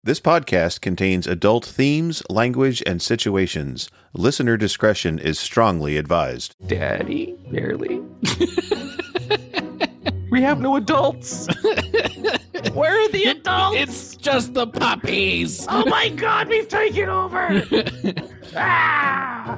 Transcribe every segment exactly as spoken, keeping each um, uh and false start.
This podcast contains adult themes, language, and situations. Listener discretion is strongly advised. Daddy, barely. We have no adults. Where are the adults? It's just the puppies. Oh my God, we've taken over. ah!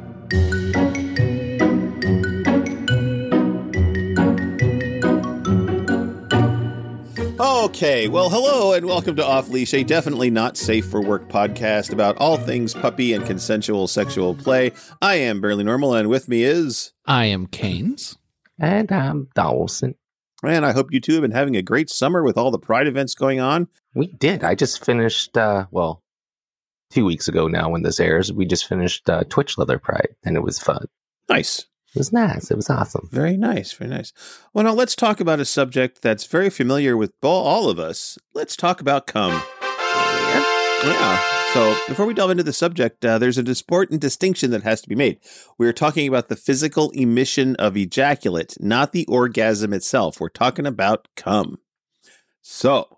Okay, well, hello and welcome to Off Leash, a definitely not safe for work podcast about all things puppy and consensual sexual play. I am Barely Normal, and with me is... I am Canes. And I'm Dawson. Man, I hope you two have been having a great summer with all the Pride events going on. We did. I just finished, uh, well, two weeks ago now when this airs, we just finished uh, Twitch Leather Pride, and it was fun. Nice. It was nice. It was awesome. Very nice. Very nice. Well, now let's talk about a subject that's very familiar with all of us. Let's talk about cum. Yeah. Yeah. So before we delve into the subject, uh, there's an important distinction that has to be made. We're talking about the physical emission of ejaculate, not the orgasm itself. We're talking about cum. So.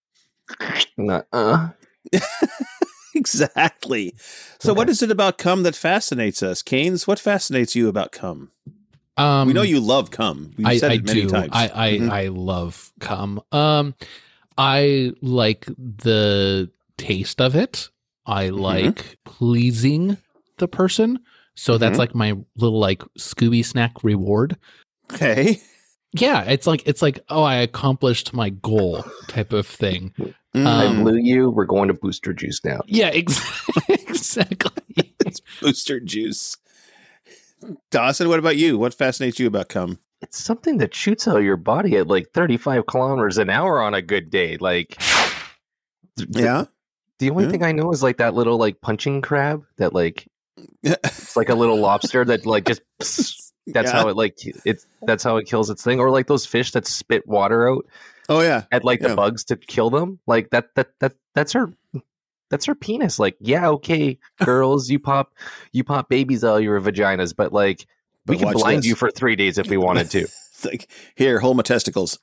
Uh. Exactly. So Okay. What is it about cum that fascinates us? Canes, what fascinates you about cum? Um, We know you love cum. We've I, said I it many do. times. I I, Mhm. I love cum. Um, I like the taste of it. I Mm-hmm. like pleasing the person. So that's Mhm. like my little like Scooby snack reward. Okay. Yeah, it's like it's like oh, I accomplished my goal type of thing. Mm. I Um, blew you. We're going to Booster Juice now. Yeah, ex- exactly. It's booster juice. Dawson, what about you? What fascinates you about cum? It's something that shoots out of your body at like thirty-five kilometers an hour on a good day. Like, th- Yeah. The only Yeah. thing I know is like that little like punching crab that like it's like a little lobster that like just that's Yeah. how it like it's that's how it kills its thing, or like those fish that spit water out Oh, yeah. at like Yeah. the bugs to kill them. Like that that that that's her that's her penis. Like, yeah, okay, girls, you pop you pop babies out of your vaginas, but like we But can watch blind this. you for three days if we wanted to. It's like, here, hold my testicles.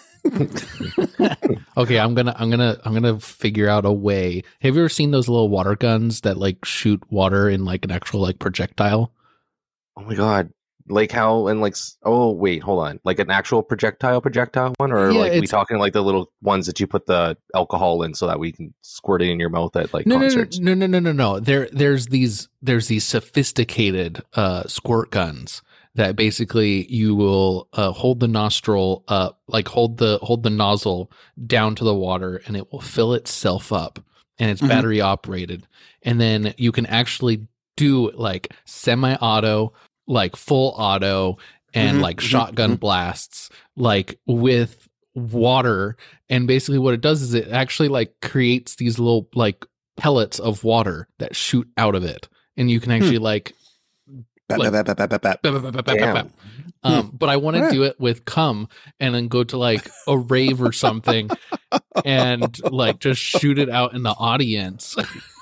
Okay, I'm gonna I'm gonna I'm gonna figure out a way. Have you ever seen those little water guns that like shoot water in like an actual like projectile? Oh my god. Like how and like s- oh wait, hold on. Like an actual projectile projectile one, or Yeah, like we it's- talking like the little ones that you put the alcohol in so that we can squirt it in your mouth at like No, no, no, concerts. no, no, no, no, no. There, there's these, there's these sophisticated uh, squirt guns that basically you will uh, hold the nostril up, like hold the hold the nozzle down to the water, and it will fill itself up, and it's Mhm. battery operated, and then you can actually do like semi-auto, like full auto, and Mhm, like mhm, shotgun mhm. blasts, like with water. And basically what it does is it actually like creates these little like pellets of water that shoot out of it, and you can actually like Bap, Like- bap, bap, bap, bap, bap. bap, bap, bap, bap, Damn. bap. um but I want to Yeah. do it with cum and then go to like a rave or something and like just shoot it out in the audience.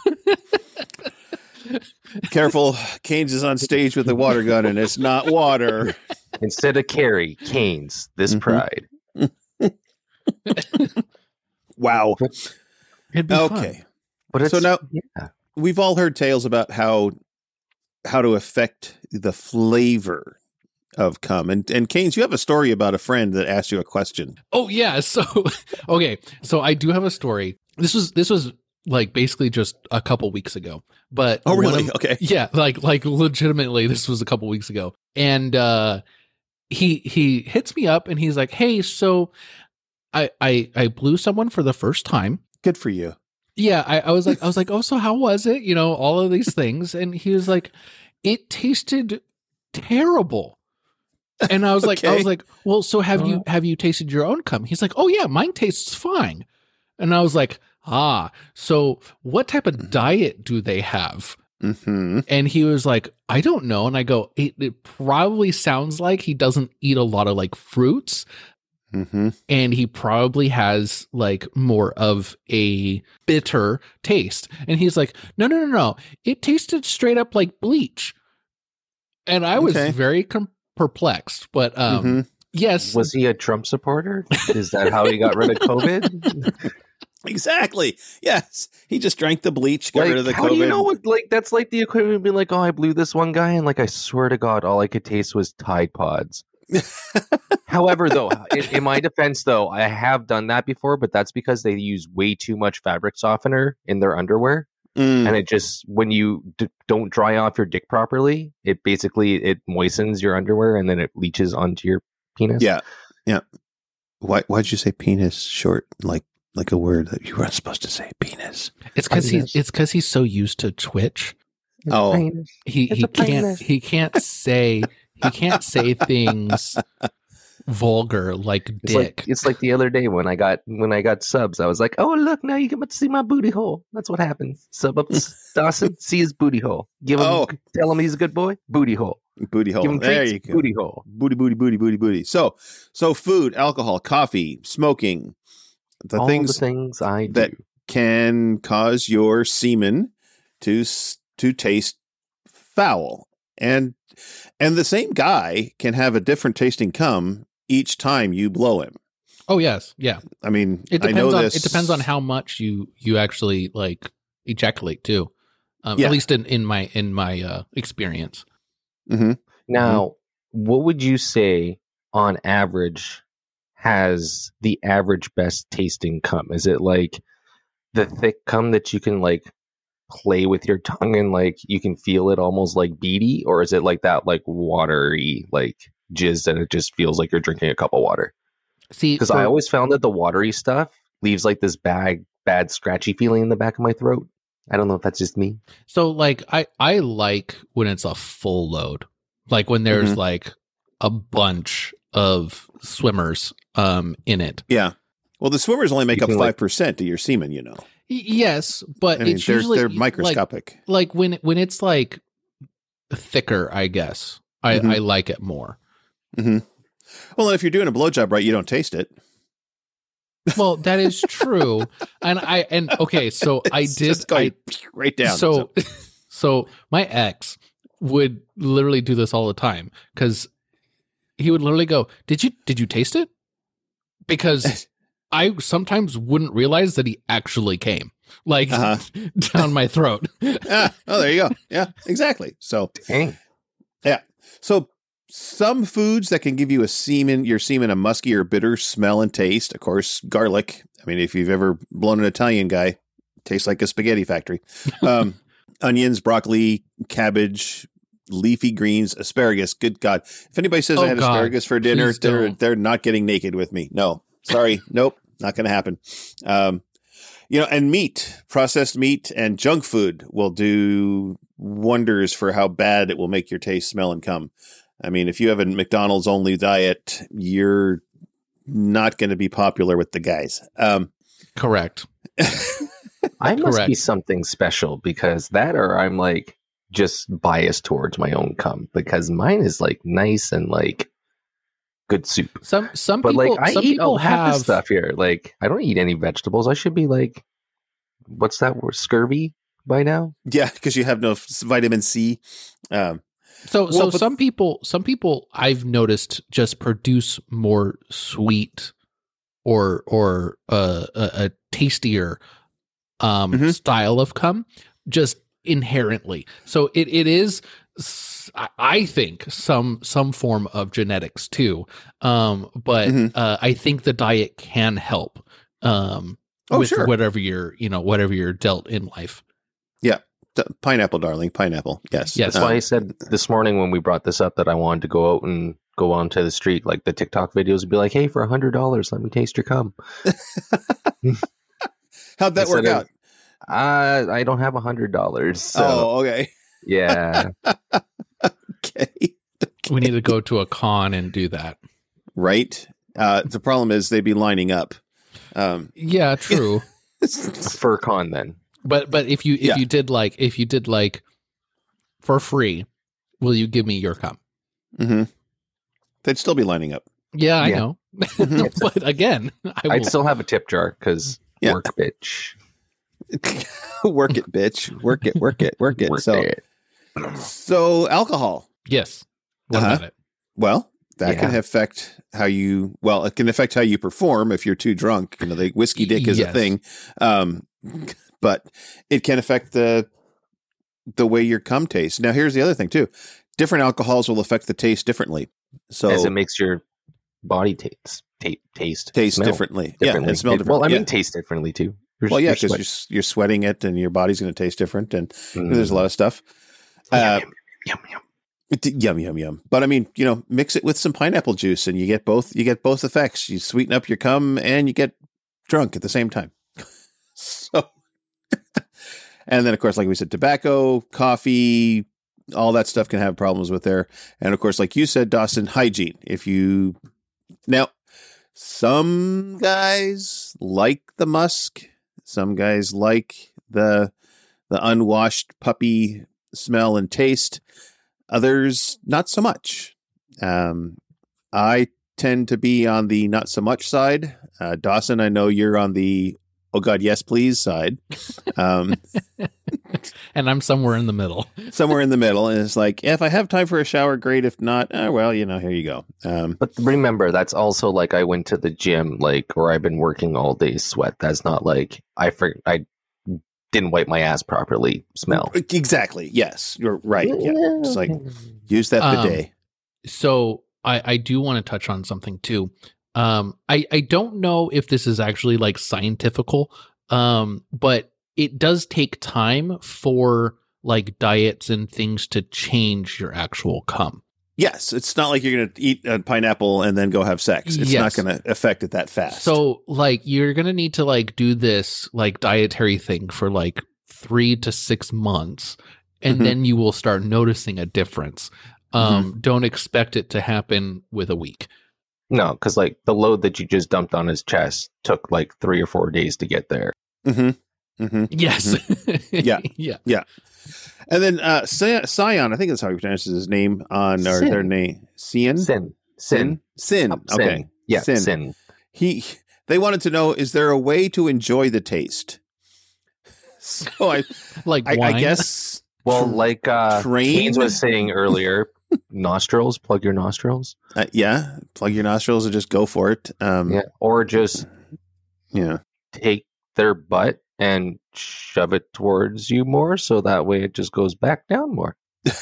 Careful. Canes is on stage with a water gun, and it's not water. Instead of Carrie, Canes, this Mhm. pride. Wow. It'd be fun. Okay. But it's So now- yeah. We've all heard tales about how how to affect the flavor of cum. And, and Canes, you have a story about a friend that asked you a question. Oh yeah, so okay, so I do have a story. This was this was like basically just a couple weeks ago. But Oh, one really? of- Okay. Yeah, like like legitimately this was a couple weeks ago. And uh he he hits me up and he's like, "Hey, so I I I blew someone for the first time." Good for you. Yeah, I, I was like I was like, "Oh, so how was it?" You know, all of these things. And he was like, "It tasted terrible." And I was like I Okay. was like, "Well, so have you have you tasted your own cum?" He's like, "Oh yeah, mine tastes fine." And I was like, "Ah, so what type of diet do they have?" Mm-hmm. And he was like, "I don't know." And I go, it, it probably sounds like he doesn't eat a lot of like fruits, Mm-hmm. and he probably has like more of a bitter taste." And he's like, "No, no, no, no. It tasted straight up like bleach." And I was Okay. very com- perplexed, but um, Mhm. yes, Was he a Trump supporter? Is that how he got rid of COVID? Exactly. Yes. He just drank the bleach, got Like, rid of the how COVID. do you know what? Like, that's like the equivalent of being like, oh, I blew this one guy, and like, I swear to God, all I could taste was Tide Pods. However, though, in, in my defense, though, I have done that before, but that's because they use way too much fabric softener in their underwear, Mm. and it just when you d- don't dry off your dick properly, it basically it moistens your underwear, and then it leaches onto your penis. Yeah. Yeah. Why, why'd you say penis short? Like, like a word that you weren't supposed to say, penis. It's because he's Penis. it's because he's so used to Twitch. Oh. Penis. He It's he a can't penis. he can't say he can't say things vulgar like It's dick. like it's like the other day when I got when I got subs, I was like, "Oh look, now you get to see my booty hole." That's what happens. Sub up to Dawson, see his booty hole. Give him, Oh. tell him he's a good boy. Booty hole. Booty hole. Give him There treats. you go. Booty hole. Booty, booty, booty, booty, booty. So, so food, alcohol, coffee, smoking, the All things the things I do. that can cause your semen to s- to taste foul, and and the same guy can have a different tasting cum each time you blow him. Oh yes, yeah. I mean, It I depends know on this. it depends on how much you you actually like ejaculate too. Um, Yeah. At least in, in my in my uh, experience. Mhm. Now, what would you say on average has the average best tasting cum? Is it like the thick cum that you can like play with your tongue and like you can feel it almost like beady, or is it like that like watery like jizz and it just feels like you're drinking a cup of water? See, Because for- I always found that the watery stuff leaves like this bad bad scratchy feeling in the back of my throat. I don't know if that's just me. so like I I like when it's a full load, like when there's Mhm. like a bunch of swimmers um in it. Yeah. Well, the swimmers only make You up can, five like- percent of your semen. You know, Y- Yes, but I mean, it's they're usually they're like- microscopic. Like, when when it's like thicker, I guess I Mhm. I like it more. hmm Well, and if you're doing a blowjob right, you don't taste it. Well, that is true, and I and okay, so I It's did just going I right down. so so my ex would literally do this all the time because he would literally go, "Did you did you taste it?" Because I sometimes wouldn't realize that he actually came like Uh-huh. down my throat. ah, oh, there you go. Yeah, exactly. So, Dang. so some foods that can give you a semen, your semen, a musky or bitter smell and taste. Of course, garlic. I mean, if you've ever blown an Italian guy, tastes like a spaghetti factory. Um, onions, broccoli, cabbage, leafy greens, asparagus. Good God! If anybody says Oh, I had God. asparagus for dinner, Please they're don't. they're not getting naked with me. No, sorry, nope, not going to happen. Um, you know, and meat, processed meat, and junk food will do wonders for how bad it will make your taste, smell, and come. I mean, if you have a McDonald's only diet, you're not going to be popular with the guys. Um, Correct. I must be Correct. something special because that, or I'm like just biased towards my own cum because mine is like nice and like good soup. Some some But people like I some eat people all half have the stuff here. Like I don't eat any vegetables. I should be like, what's that word? Scurvy by now? yeah, because you have no f- vitamin C. Um, So Well, so but- some people some people I've noticed just produce more sweet or or uh, a, a tastier um Mhm. style of cum just inherently. So it it is s- I- I think some some form of genetics too. Um but Mhm. uh, I think the diet can help um Oh, with sure. whatever you're, you know, whatever you're dealt in life. d- pineapple, darling, pineapple. Yes. Yes. That's Um, why I said this morning when we brought this up that I wanted to go out and go onto the street, like the TikTok videos would be like, hey, for a hundred dollars, let me taste your cum. How'd that work Instead out? of- Uh, I don't have a hundred dollars. So Oh, okay. yeah. Okay. We need to go to a con and do that. Right. Uh, the problem is they'd be lining up. Um, Yeah, true. Fur con then. But but if you if Yeah. you did like if you did like for free, will you give me your cum? mhm. They'd still be lining up. Yeah, I Yeah. know. Mhm. But again, I will. I'd still have a tip jar because Yeah. work bitch. Work it, bitch. Work it, work it, work it. Work so, it. so alcohol. yes. What Uh-huh. about it? Well, that Yeah. can affect how you, well, it can affect how you perform if you're too drunk. You know, the whiskey dick is Yes. a thing. Um, but it can affect the the way your cum tastes. Now, here's the other thing too. Different alcohols will affect the taste differently. So As it makes your body taste ta- taste taste smell differently. differently. Yeah, and smell It- different. Well, I yeah. mean, taste differently too. You're- well, yeah, you're because sweat- you're, s- you're sweating it and your body's going to taste different. And Mm. there's a lot of stuff. Yum, Uh, yum, yum, yum. It- Yum yum yum. But I mean, you know, mix it with some pineapple juice, and you get both. You get both effects. You sweeten up your cum, and you get drunk at the same time. So, and then of course, like we said, tobacco, coffee, all that stuff can have problems with there. And of course, like you said, Dawson, hygiene. If you now, some guys like the musk. Some guys like the the unwashed puppy smell and taste. Others, not so much. Um, I tend to be on the not so much side. Uh, Dawson, I know you're on the oh God, yes, please side. Um, And I'm somewhere in the middle. somewhere in the middle. And it's like, if I have time for a shower, great. If not, eh, well, you know, here you go. Um, But remember, that's also like I went to the gym, like, or I've been working all day sweat. That's not like I for, I didn't wipe my ass properly. Smell. exactly. Yes, you're right. Yeah. It's like, use that Um, bidet. So I, I do want to touch on something too. Um, I, I don't know if this is actually like scientifical, um, but it does take time for like diets and things to change your actual cum. Yes, it's not like you're going to eat a pineapple and then go have sex. It's Yes. not going to affect it that fast. So like you're going to need to like do this like dietary thing for like three to six months. And Mhm. then you will start noticing a difference. Um, Don't expect it to happen with a week. No, because like the load that you just dumped on his chest took like three or four days to get there. hmm hmm Yes. Yeah. Yeah. And then uh, Sion, Sion, I think that's how he pronounces his name on or Sin. their name. Sion? Sin, sin, Sin. Up, sin. Okay. Yeah, Sin. sin. He. They wanted to know: is there a way to enjoy the taste? So I, Like I, wine. I guess. Well, tr- like uh, train? Keynes was saying earlier, nostrils, plug your nostrils. uh, yeah, plug your nostrils and just go for it. Um, Yeah, or just yeah. take their butt and shove it towards you more, so that way it just goes back down more.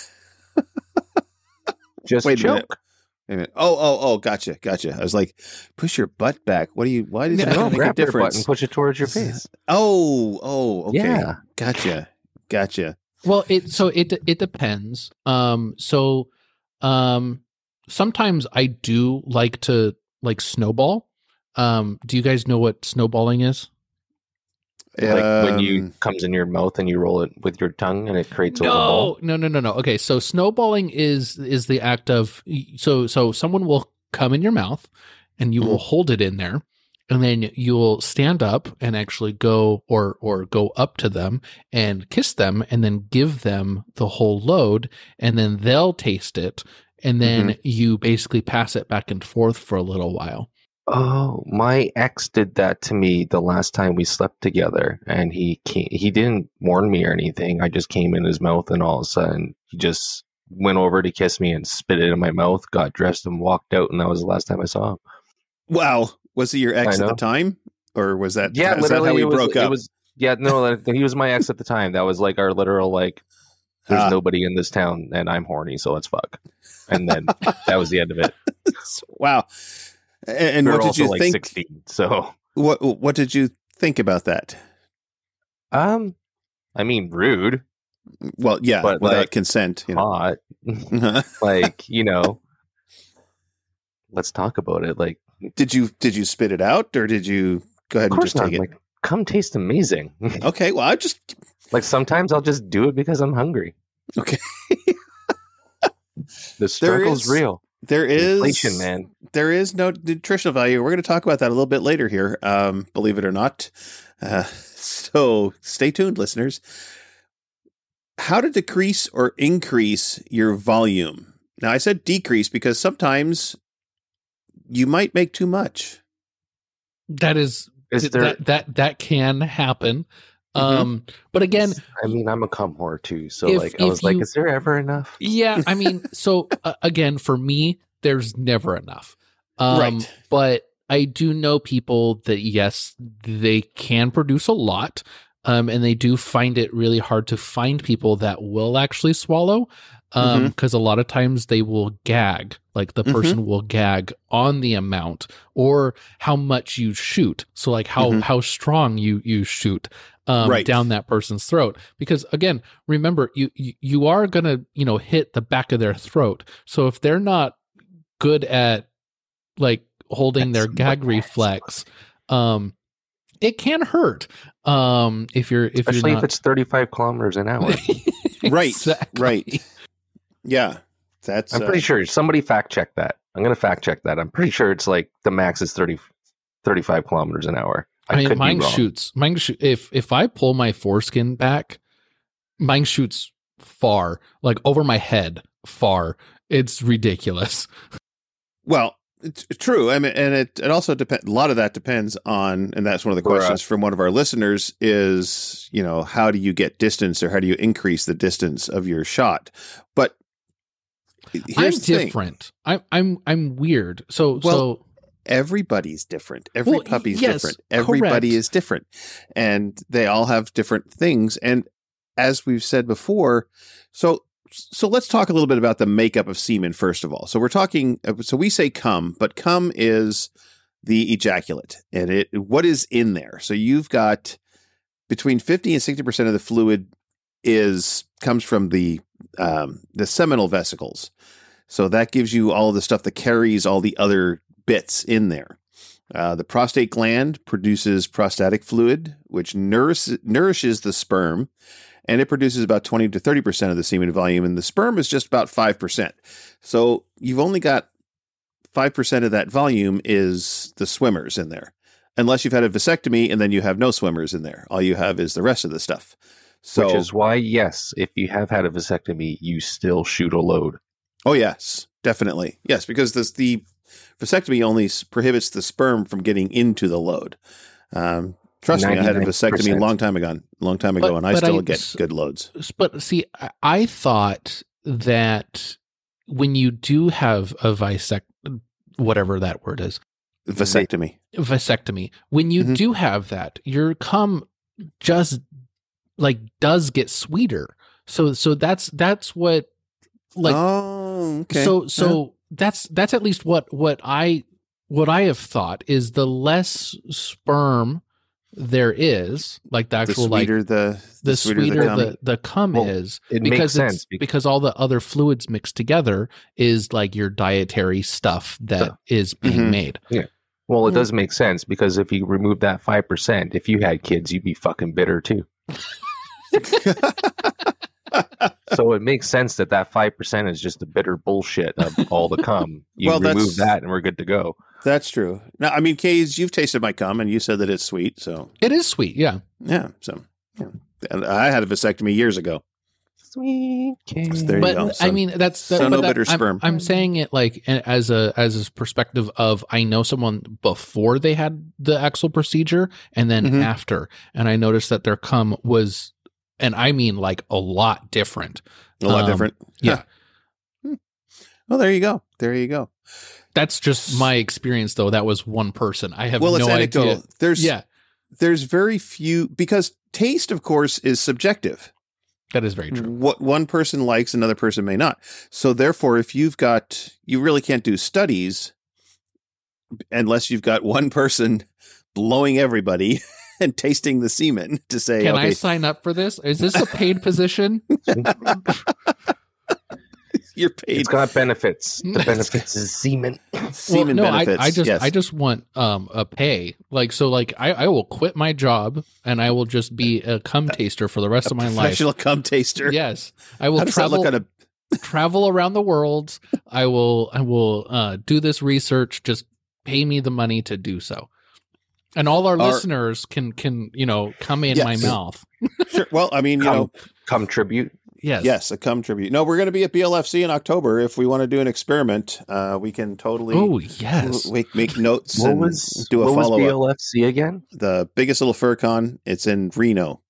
Just Wait a minute. choke. Wait a minute. Oh, oh, oh! Gotcha, gotcha. I was like, push your butt back. What do you? Why does No, that No, make a grab your butt difference? and push it towards your face. Oh, oh, okay. Yeah. Gotcha, gotcha. Well, it so it it depends. Um, so, um, sometimes I do like to like snowball. Um, do you guys know what snowballing is? Like when you Um, comes in your mouth and you roll it with your tongue and it creates a little ball. No, no, no, no, no. Okay, so snowballing is is the act of so so someone will come in your mouth and you will hold it in there, and then you'll stand up and actually go or or go up to them and kiss them, and then give them the whole load, and then they'll taste it, and then you basically pass it back and forth for a little while. Oh, my ex did that to me the last time we slept together, and he came, he didn't warn me or anything. I just came in his mouth, and all of a sudden he just went over to kiss me and spit it in my mouth, got dressed, and walked out. And that was the last time I saw him. Wow, was he your ex I at the know. time, or was that? Yeah, is that literally, how we it was, broke it up? was yeah, no, that- he was my ex at the time. That was like our literal like. There's Ah. nobody in this town, and I'm horny, so let's fuck. And then that was the end of it. Wow. And, and We were what did also you like think? sixteen, so What What did you think about that? um, I mean, rude, Well, yeah, But, without like, consent. You know. hot. Like, you know, let's talk about it. Like, Did you Did you spit it out, or did you go ahead of and course just not. take it? Like, come taste amazing. Okay. Well, I just Like, sometimes I'll just do it because I'm hungry. okay. The struggle's is- real. There is Inflation, man. There is no nutritional value. We're going to talk about that a little bit later here. Um, believe it or not. Uh, so stay tuned, listeners. How to decrease or increase your volume? Now, I said decrease because sometimes you might make too much. That is Is th- there? that that that can happen. Mhm. Um, but again, I mean, I'm a cum whore too, so If- like, I if was like, you- is there ever enough? yeah, I mean, so uh, again, for me, there's never enough. Um, Right. But I do know people that, yes, they can produce a lot. Um, and they do find it really hard to find people that will actually swallow. Um, because a lot of times they will gag, like the Mhm. person will gag on the amount or how much you shoot. So like how, Mhm. how strong you, you shoot, um, Right. down that person's throat. Because again, remember you, you, you are going to, you know, hit the back of their throat. So if they're not good at like holding That's their gag smart. reflex, um, it can hurt. Um, if you're, if Especially you're if not, it's thirty-five kilometers an hour. Right. Exactly. Right. Yeah. That's. I'm pretty uh, sure somebody fact check that. I'm going to fact check that. I'm pretty sure it's like the max is thirty, thirty-five kilometers an hour. I, I mean, could be mine wrong. shoots. Mine shoot. If if I pull my foreskin back, mine shoots far, like over my head, far. It's ridiculous. Well, it's true. I mean, and it, it also depends. A lot of that depends on, and that's one of the For questions us. from one of our listeners is, you know, how do you get distance or how do you increase the distance of your shot? But here's I'm the thing. different. I'm I'm I'm weird. So Well, so Everybody's different. Every Well, puppy's yes, different. Everybody correct. is different. And they all have different things. And as we've said before, so so let's talk a little bit about the makeup of semen first of all. So we're talking so we say cum, but cum is the ejaculate. And it what is in there? So you've got between fifty and sixty percent of the fluid is comes from the um, the seminal vesicles. So that gives you all the stuff that carries all the other bits in there. Uh, the prostate gland produces prostatic fluid, which nourish, nourishes the sperm, and it produces about twenty to thirty percent of the semen volume, and the sperm is just about five percent. So you've only got five percent of that volume is the swimmers in there, unless you've had a vasectomy and then you have no swimmers in there. All you have is the rest of the stuff. So, Which is why, yes, if you have had a vasectomy, you still shoot a load. oh yes, definitely. Yes, because this, the vasectomy only s- prohibits the sperm from getting into the load. Um, trust me, I had a vasectomy a ninety-nine percent. long time ago, long time ago, But- and I but still I- get good loads. but see, I, I thought that when you do have a visect, whatever that word is, Vasectomy. vasectomy, when you Mhm. do have that, your cum just like does get sweeter. So so that's that's what like oh, okay. so so that's that's at least what what I what I have thought is the less sperm there is, like the the actual like sweeter the the sweeter, sweeter cum. the, the cum Well, is it because makes it's sense bec- because all the other fluids mixed together is like your dietary stuff that Sure. is being Mhm. made. Well, it Mhm. does make sense because if you remove that five percent, if you had kids, you'd be fucking bitter too. So it makes sense that that five percent is just the bitter bullshit of all the cum. You Well, remove that's- that and we're good to go. That's true. Now, I mean, Kays, you've tasted my cum, and you said that it's sweet. So It is sweet, yeah. yeah, so yeah. And I had a vasectomy years ago. Sweet So there you But go. I So- mean, that's that, so but no that- bitter I'm, sperm. I'm saying it like as a as a perspective of I know someone before they had the actual procedure and then Mhm. after, and I noticed that their cum was, and I mean like a lot different. a lot Um, different. yeah. Huh. Hmm. Well, there you go. There you go. That's just my experience, though. That was one person. I have Well, it's no anecdotal. idea. There's Yeah, there's very few because taste, of course, is subjective. that is very true. What one person likes, another person may not. So therefore, if you've got, you really can't do studies unless you've got one person blowing everybody and tasting the semen to say, Can okay, I sign up for this? Is this a paid position? you're paid It's got benefits. The benefits is semen. semen well, no, benefits. I, I just yes. I just want um a pay. Like so like I, I will quit my job and I will just be a cum taster for the rest of my life. professional cum taster. Yes. I will How does that travel look on a travel around the world. I will I will uh do this research. Just pay me the money to do so. And all our, Our- listeners can can, you know, come in Yes. my mouth. sure? Well, I mean, you Cum, know, cum tribute. Yes. yes, a cum tribute. No, we're going to be at B L F C in October. If we want to do an experiment, uh, we can totally Oh, yes. make, make notes What and was, do a what was follow B up. L F C again? The biggest little fur con. It's in Reno,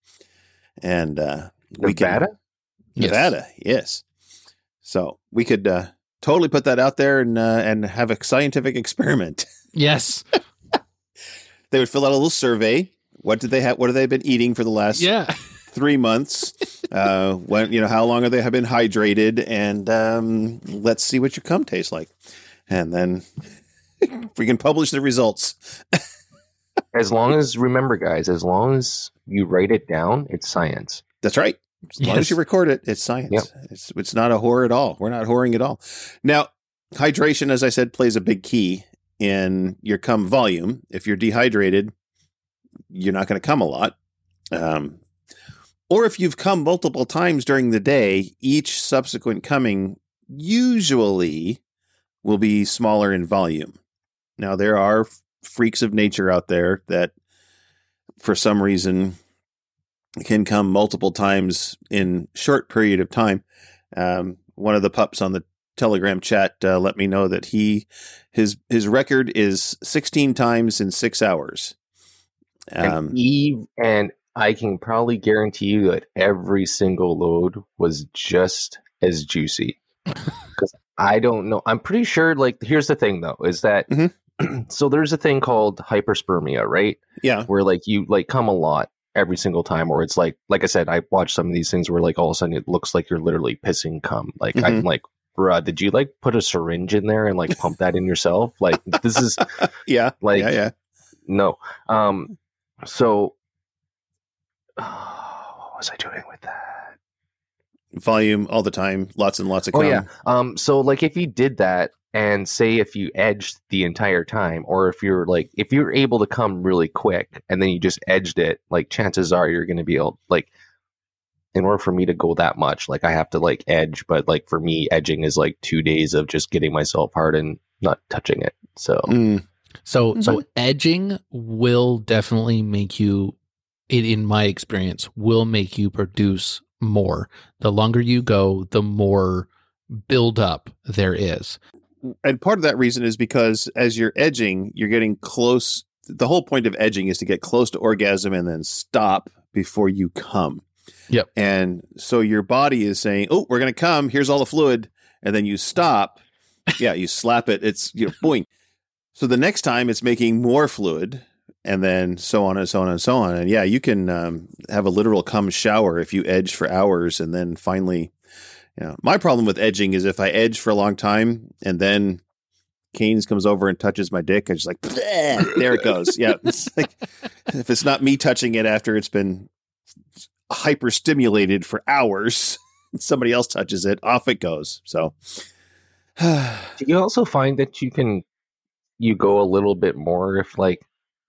and uh, we can Nevada? Yes. Nevada, yes. So we could uh, totally put that out there and uh, and have a scientific experiment. Yes. They would fill out a little survey. What did they have? What have they been eating for the last Yeah. three months? Uh, when you know how long have they have been hydrated? And um, let's see what your cum tastes like, and then we can publish the results. As long as, remember, guys, as long as you write it down, it's science. That's right. As long Yes. as you record it, it's science. Yep. It's it's not a whore at all. We're not whoring at all. Now, hydration, as I said, plays a big key in your cum volume. If you're dehydrated, you're not going to cum a lot. Um, or if you've come multiple times during the day, each subsequent coming usually will be smaller in volume. Now, there are freaks of nature out there that, for some reason, can come multiple times in short period of time. Um, one of the pups on the Telegram chat uh, let me know that he his his record is sixteen times in six hours. Um, and Eve, and I can probably guarantee you that every single load was just as juicy. Because I don't know. I'm pretty sure, like, here's the thing, though, is that, Mhm. so there's a thing called hyperspermia, right? yeah, Where, like, you, like, come a lot every single time, or it's like, like I said, I watched some of these things where, like, all of a sudden it looks like you're literally pissing cum. Like, I'm Mhm. like, bruh, did you, like, put a syringe in there and, like, pump that in yourself? Like, this is, yeah, like, yeah, yeah. no. Um, so, what was I doing with that? Volume all the time, lots and lots of cum. Oh yeah. Um. So like, if you did that, and say if you edged the entire time, or if you're like, if you're able to come really quick, and then you just edged it, like chances are you're going to be able, like, in order for me to go that much, like I have to like edge, but like for me, edging is like two days of just getting myself hard and not touching it. So Mm. So so But- edging will definitely make you, it, in my experience, will make you produce more. The longer you go, the more buildup there is. And part of that reason is because as you're edging, you're getting close. The whole point of edging is to get close to orgasm and then stop before you come. Yep. And so your body is saying, "Oh, we're going to come. Here's all the fluid," and then you stop. Yeah, you slap it. It's, you know, boing. So the next time it's making more fluid, and then so on and so on and so on. And yeah, you can um, have a literal cum shower if you edge for hours, and then finally, you know, my problem with edging is if I edge for a long time and then Keynes comes over and touches my dick, I'm just like, "Bleh," there it goes. Yeah, it's like, if it's not me touching it after it's been hyper stimulated for hours, somebody else touches it, off it goes. So. do you also find that you can, you go a little bit more if like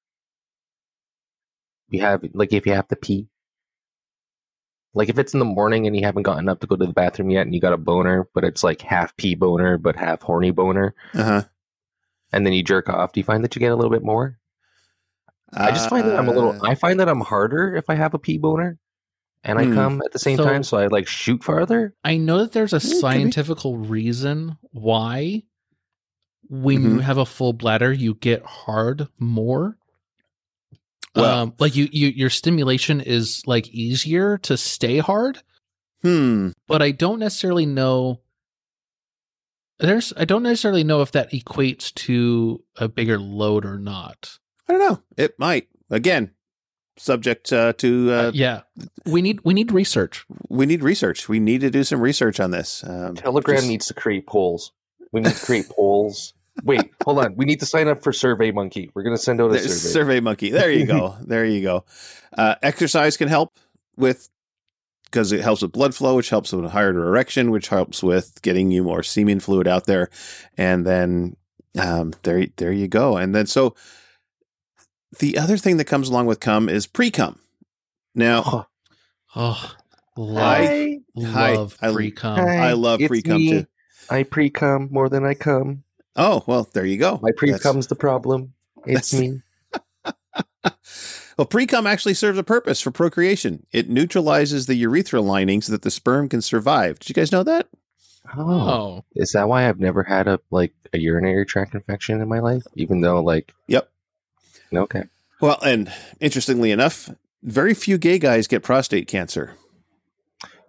you have, like if you have to pee? Like if it's in the morning and you haven't gotten up to go to the bathroom yet and you got a boner, but it's like half pee boner, but half horny boner, Uh-huh. and then you jerk off, do you find that you get a little bit more? I just find that I'm a little, Uh, I find that I'm harder if I have a pee boner and I Hmm. come at the same So- time, so I like shoot farther. I know that there's a Yeah, it could be. scientific reason why when you Mhm. have a full bladder, you get hard more. Well- um, like you, you, your stimulation is like easier to stay hard, Hmm. but I don't necessarily know. There's, I don't necessarily know if that equates to a bigger load or not. I don't know. It might. Again, subject uh, to. Uh, Uh, yeah, we need we need research. We need research. We need to do some research on this. Um, Telegram just- needs to create polls. We need to create polls. Wait, hold on. We need to sign up for Survey Monkey. We're going to send out a There's survey. Survey Monkey. There you go. There you go. Uh, exercise can help with, because it helps with blood flow, which helps with a higher erection, which helps with getting you more semen fluid out there. And then um, there, there you go. And then so the other thing that comes along with cum is pre-cum. Now, Oh, Oh, love Hi. Hi. love I- pre cum. Hi. I love it's pre-cum me. too. I pre-cum more than I come. Oh, well, there you go. My That's- pre-cum's the problem. It's that's- me. Well, pre-cum actually serves a purpose for procreation. It neutralizes the urethral lining so that the sperm can survive. Did you guys know that? Oh. Oh, Is that why I've never had a like a urinary tract infection in my life? Even though like Yep. Okay. Well, and interestingly enough, very few gay guys get prostate cancer.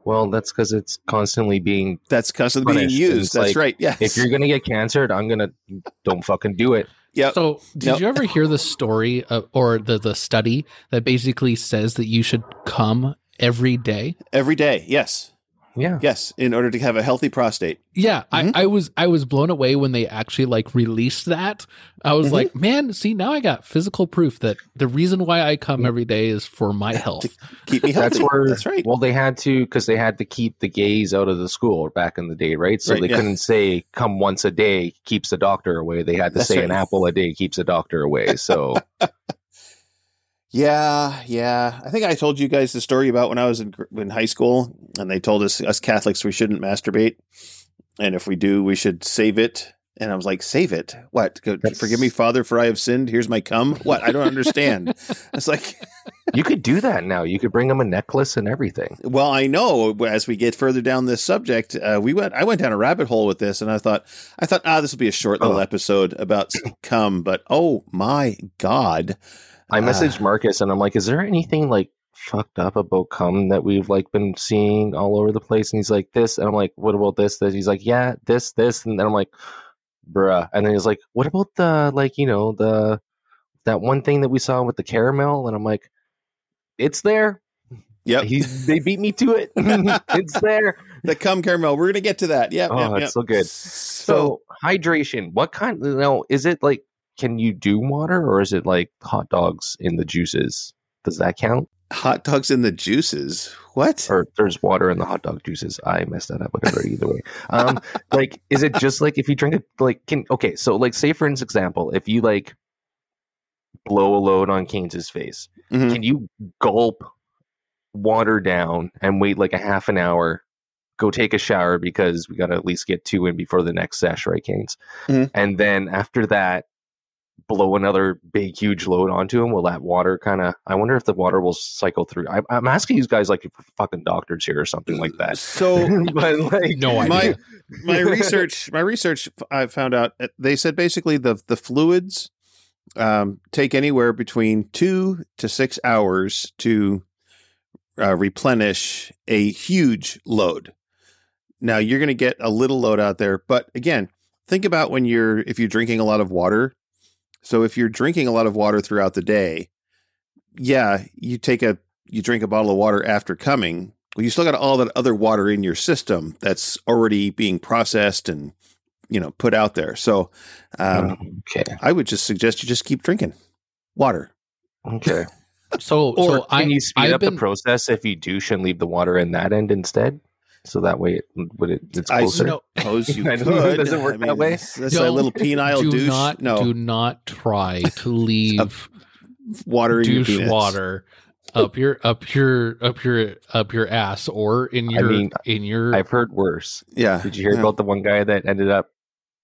Well, that's because it's constantly being. That's constantly being Punished, and used. it's That's like, right. Yes. If you're gonna get cancered, I'm gonna don't fucking do it. Yep. So, did Nope. you ever hear the story of, or the the study that basically says that you should come every day? Every day. Yes. Yeah. Yes. In order to have a healthy prostate. Yeah, Mhm. I, I was I was blown away when they actually like released that. I was Mhm. like, man, see now I got physical proof that the reason why I come every day is for my health. Keep me healthy. That's where. That's right. Well, they had to because they had to keep the gays out of the school back in the day, right? So Right, they yeah. couldn't say "come once a day keeps the doctor away." They had to That's say right. "an apple a day keeps the doctor away." So Yeah, yeah. I think I told you guys the story about when I was in, gr- in high school, and they told us us Catholics we shouldn't masturbate, and if we do, we should save it. And I was like, "Save it? What? Go, That's- Forgive me, Father, for I have sinned. Here's my cum. What? I don't understand." It's like, you could do that now. You could bring them a necklace and everything. well, I know. As we get further down this subject, uh, we went. I went down a rabbit hole with this, and I thought, I thought, ah, this will be a short little Oh. episode about cum. But oh my god, I messaged Ah. Marcus and I'm like, "Is there anything like fucked up about cum that we've like been seeing all over the place?" And he's like, "This," and I'm like, "What about this?" This. He's like, "Yeah, this, this," and then I'm like, "Bruh," and then he's like, "What about the like you know the that one thing that we saw with the caramel?" And I'm like, "It's there. yep, He, they beat me to it. It's there." the cum caramel. We're gonna get to that. Yep, Oh, yep, it's yep. so good. So, So hydration. What kind? Now, is it like? Can you do water, or is it like hot dogs in the juices? Does that count? hot dogs in the juices. What? Or there's water in the hot dog juices. I messed that up. Whatever. Either way, um, like, is it just like if you drink it? Like, can okay? So, like, say for instance, example, if you like blow a load on Keynes's face, Mhm. can you gulp water down and wait like a half an hour? Go take a shower because we got to at least get two in before the next sesh, right, Keynes? Mhm. And then after that, blow another big, huge load onto him. Will that water kind of? I wonder if the water will cycle through. I, I'm asking you guys like you're fucking doctors here or something like that. So But like, No my idea. my research my research I found out uh, they said basically the the fluids um, take anywhere between two to six hours to uh, replenish a huge load. Now you're going to get a little load out there, but again, think about when you're if you're drinking a lot of water. So if you're drinking a lot of water throughout the day, yeah, you take a you drink a bottle of water after coming. Well, you still got all that other water in your system that's already being processed and you know put out there. So um, okay, I would just suggest you just keep drinking water. okay. So, Or so Can I, you speed I've up been, the process if you douche and leave the water in that end instead? So that way, it would it? It's I closer. no, Suppose you I could. don't know, does it work that way? That's, that's No, a little penile do douche. not no do not try to leave water in your douche penis. water up your up your up your up your ass or in I your mean, in your I've heard worse. Yeah. Did you hear yeah. about the one guy that ended up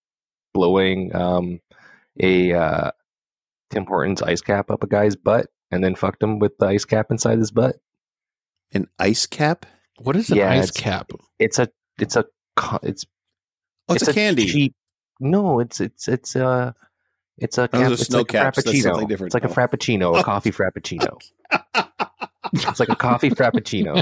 blowing um, a uh, Tim Hortons ice cap up a guy's butt and then fucked him with the ice cap inside his butt? An ice cap? what is an Yeah, ice it's- cap? It's a it's a co- it's Oh, it's, a candy. cheap. No, it's it's it's a it's a Oh, cap, those are it's snow like a caps. That's frappuccino. something different. It's like a Oh. frappuccino, a Oh. coffee frappuccino. It's like a coffee frappuccino.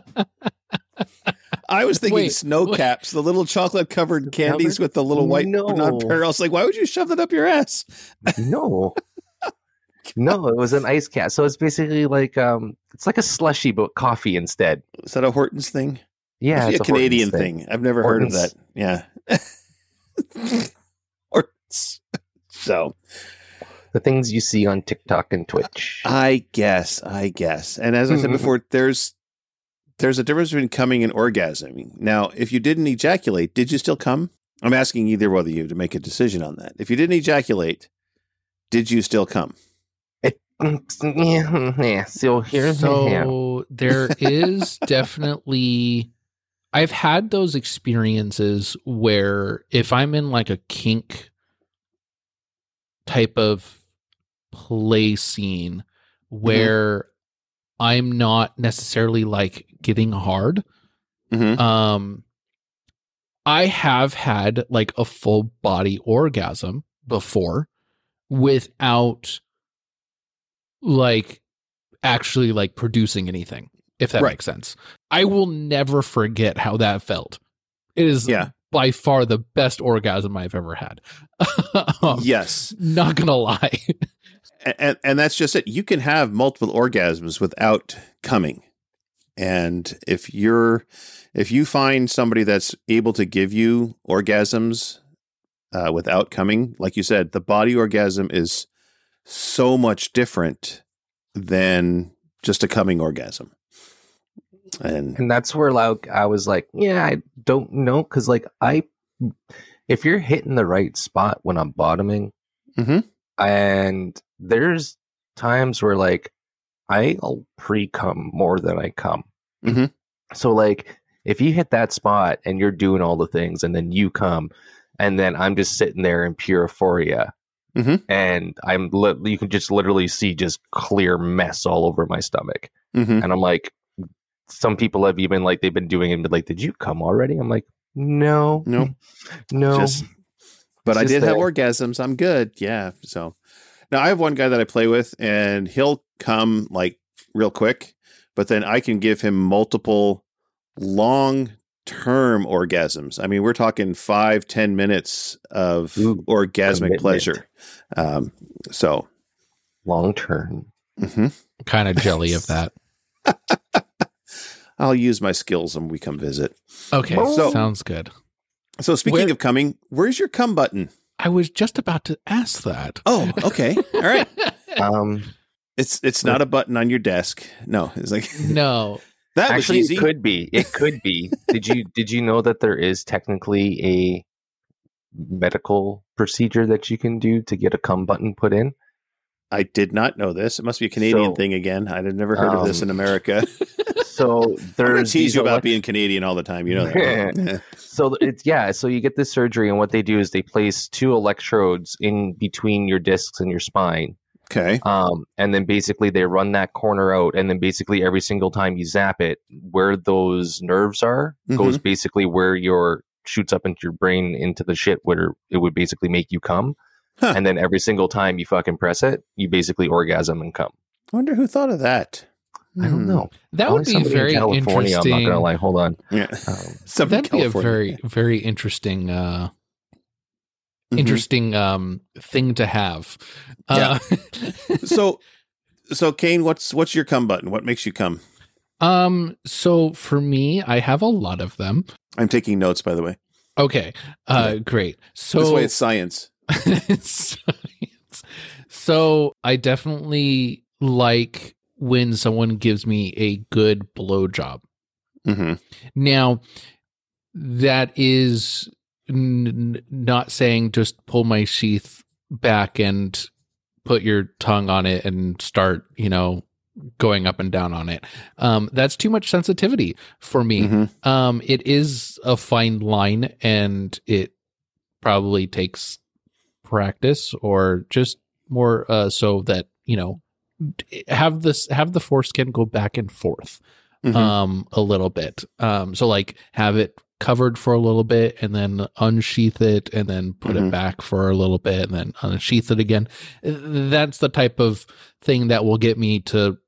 I was thinking Wait, snow wait. caps, the little chocolate covered candies Covered? with the little white No. non-pair. I was like, why would you shove that up your ass? No. No, it was an ice cap. So it's basically like um it's like a slushy but coffee instead. Is that a Hortons thing? Yeah, Must be it's a Canadian Hortons thing. I've never heard of that. Hortons. Yeah. Hortons. So The things you see on TikTok and Twitch. I guess, I guess. And as I said before, there's there's a difference between coming and orgasming. Now, if you didn't ejaculate, did you still come? I'm asking either one of you to make a decision on that. If you didn't ejaculate, did you still come? yeah, yeah. So here's the yeah. So there is definitely I've had those experiences where if I'm in like a kink type of play scene where I'm not necessarily like getting hard, Mm-hmm. um I have had like a full body orgasm before without like actually like producing anything, if that Right. makes sense. I will never forget how that felt. It is Yeah. by far the best orgasm I've ever had. um, Yes. Not gonna lie. And, and that's just it. You can have multiple orgasms without coming. And if you're, if you find somebody that's able to give you orgasms uh, without coming, like you said, the body orgasm is so much different than just a coming orgasm. And And that's where like I was like, yeah, I don't know, because like I, if you're hitting the right spot when I'm bottoming, Mhm. and there's times where like I'll pre-cum more than I come. Mhm. So like if you hit that spot and you're doing all the things and then you come, and then I'm just sitting there in pure euphoria, Mhm. and I'm li- you can just literally see just clear mess all over my stomach, Mhm. and I'm like. Some people have even like they've been doing it, but like, did you come already? I'm like, no, Nope. no. Just, but I just did have there. orgasms. I'm good. Yeah. So now I have one guy that I play with, and he'll come like real quick, but then I can give him multiple long term orgasms. I mean, we're talking five, ten minutes of Ooh, orgasmic commitment. pleasure. Um, so, Long term. mhm. Kind of jelly of that. I'll use my skills when we come visit. Okay, So- sounds good. So speaking Where- of coming, where's your come button? I was just about to ask that. Oh, okay. All right. Um, It's it's not a button on your desk. No, it's like No. that actually, was easy. it could be. It could be. did you did you know that there is technically a medical procedure that you can do to get a cum button put in? I did not know this. It must be a Canadian So, thing again. I'd never heard of this um, in America. So I'm going there's to tease these you about elect- being Canadian all the time. You know that. So it's yeah. So you get this surgery, and what they do is they place two electrodes in between your discs and your spine. Okay. Um, and then basically they run that corner out, and then basically every single time you zap it, where those nerves are goes basically where your shoots up into your brain into the shit where it would basically make you come. Huh. And then every single time you fucking press it, you basically orgasm and come. I wonder who thought of that. I don't Hmm. know. That Probably would be somebody in very California, interesting. I'm not gonna lie. Hold on. Yeah. Um, Somebody That'd be a California. very, very interesting, uh, Mhm. interesting um, thing to have. Uh, So, so Kane, what's what's your come button? What makes you come? um. So for me, I have a lot of them. I'm taking notes, by the way. Okay. Uh. Okay. Great. So This way, it's science. Science. So I definitely like when someone gives me a good blowjob. Mm-hmm. Now, that is n- n- not saying just pull my sheath back and put your tongue on it and start, you know, going up and down on it. Um, that's too much sensitivity for me. Mm-hmm. Um, it is a fine line, and it probably takes practice or just more uh, so that, you know, have this have the foreskin go back and forth Mhm. um a little bit. Um so like have it covered for a little bit and then unsheath it and then put Mhm. it back for a little bit and then unsheath it again. That's the type of thing that will get me to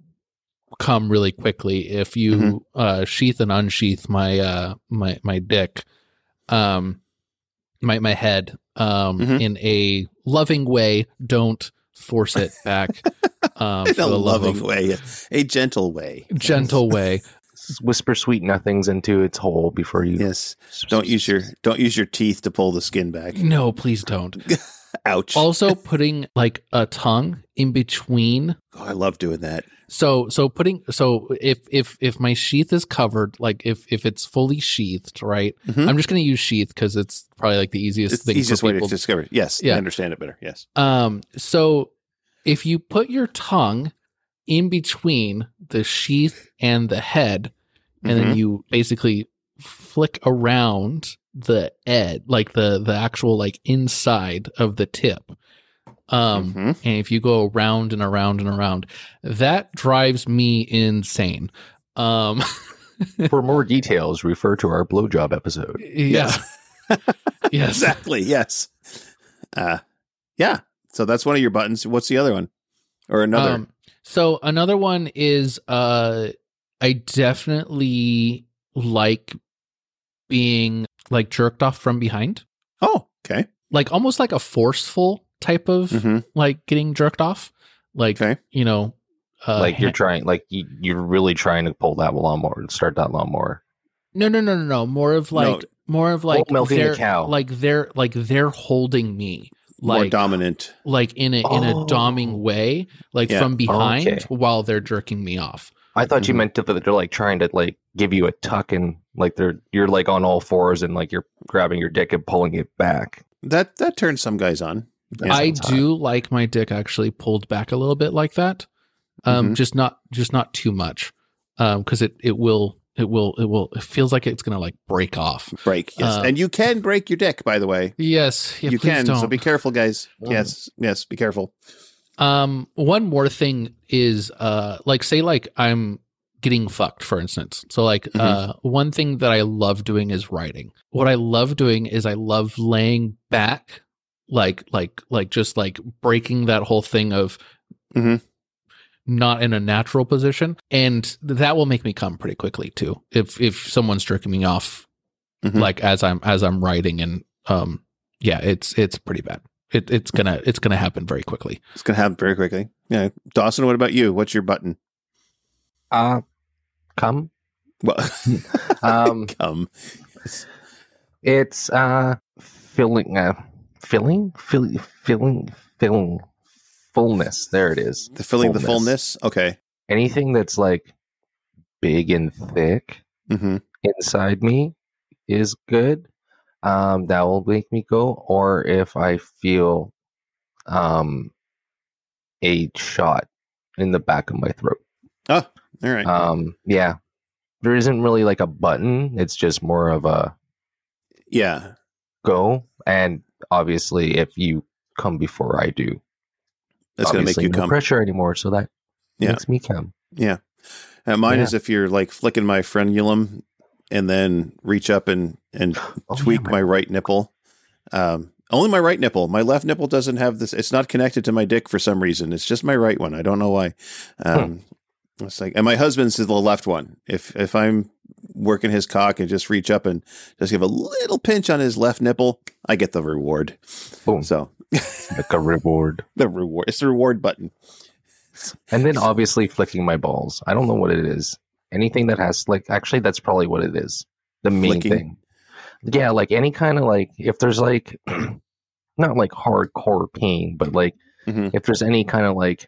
come really quickly. If you Mhm. uh sheath and unsheath my uh my my dick, um my my head um Mhm. in a loving way, don't force it back. Um, In for a the love loving of way, a gentle way. gentle way. whisper sweet nothings into its hole before you. Yes. Don't use your don't use your teeth to pull the skin back. No, please don't. Ouch. Also, putting like a tongue in between. Oh, I love doing that. So, so putting so if if if my sheath is covered, like if if it's fully sheathed, right? Mhm. I'm just going to use sheath because it's probably like the easiest It's thing the easiest for way to people. discover it. Yes, Yeah. I understand it better. Yes. Um, so if you put your tongue in between the sheath and the head, and then Mhm. you basically flick around the edge, like the the actual like inside of the tip. Um, Mhm. and if you go around and around and around, that drives me insane. Um, For more details, refer to our blowjob episode. yeah, yes. Exactly. Yes. Uh, yeah. So that's one of your buttons. What's the other one? Or another? Um, so another one is uh, I definitely like being like jerked off from behind. Oh, okay. Like almost like a forceful type of Mm-hmm. like getting jerked off. Like, Okay. you know, uh, like you're ha- trying, like you, you're really trying to pull that lawnmower and start that lawnmower. no, no, no, no, no. More of like, No. more of like, milking the they're cow. like they're like they're holding me More like dominant. like in a in a Oh. doming way, like Yeah. from behind Okay. while they're jerking me off. I thought you Mhm. meant that they're like trying to like give you a tuck and like they're you're like on all fours and like you're grabbing your dick and pulling it back. That that turns some guys on. That I sounds hot. do like my dick actually pulled back a little bit like that. Um, Mhm. just not just not too much. Um, because it it will it will it will it feels like it's gonna like break off. Break, yes. Uh, and you can break your dick, by the way. Yes, yeah, you please can, don't. so be careful, guys. Mm. Yes, yes, be careful. Um, one more thing is, uh, like, say, like, I'm getting fucked, for instance. So, like, Mhm. uh, one thing that I love doing is writing. What I love doing is I love laying back, like, like, like, just like breaking that whole thing of Mhm. not in a natural position, and that will make me come pretty quickly too. If if someone's jerking me off, Mhm. like as I'm as I'm writing, and um, yeah, it's it's pretty bad. It, it's gonna it's gonna happen very quickly. It's going to happen very quickly. Yeah. Dawson, what about you? What's your button? Uh come. Well, Um come. it's uh filling uh filling filling filling filling fullness. There it is. The filling the fullness. Okay. Anything that's like big and thick Mm-hmm. inside me is good. Um, that will make me go. Or if I feel um a shot in the back of my throat. Oh, all right. Um, yeah. There isn't really like a button. It's just more of a yeah. go. And obviously, if you come before I do, That's going to make obviously you no come. pressure anymore. So that Yeah. makes me come. Yeah. Uh, mine Yeah. is if you're like flicking my frenulum and then reach up and, and Oh, tweak yeah, my right nipple. Um, only my right nipple. My left nipple doesn't have this. It's not connected to my dick for some reason. It's just my right one. I don't know why. Um, It's like, and my husband's is the left one. If if I'm working his cock and just reach up and just give a little pinch on his left nipple, I get the reward. Boom. So like a reward. the reward. It's the reward button. And then obviously flicking my balls. I don't know what it is. Anything that has like actually that's probably what it is. The main Flicking? thing. Yeah, like any kind of like if there's like not like hardcore pain, but like Mhm. if there's any kind of like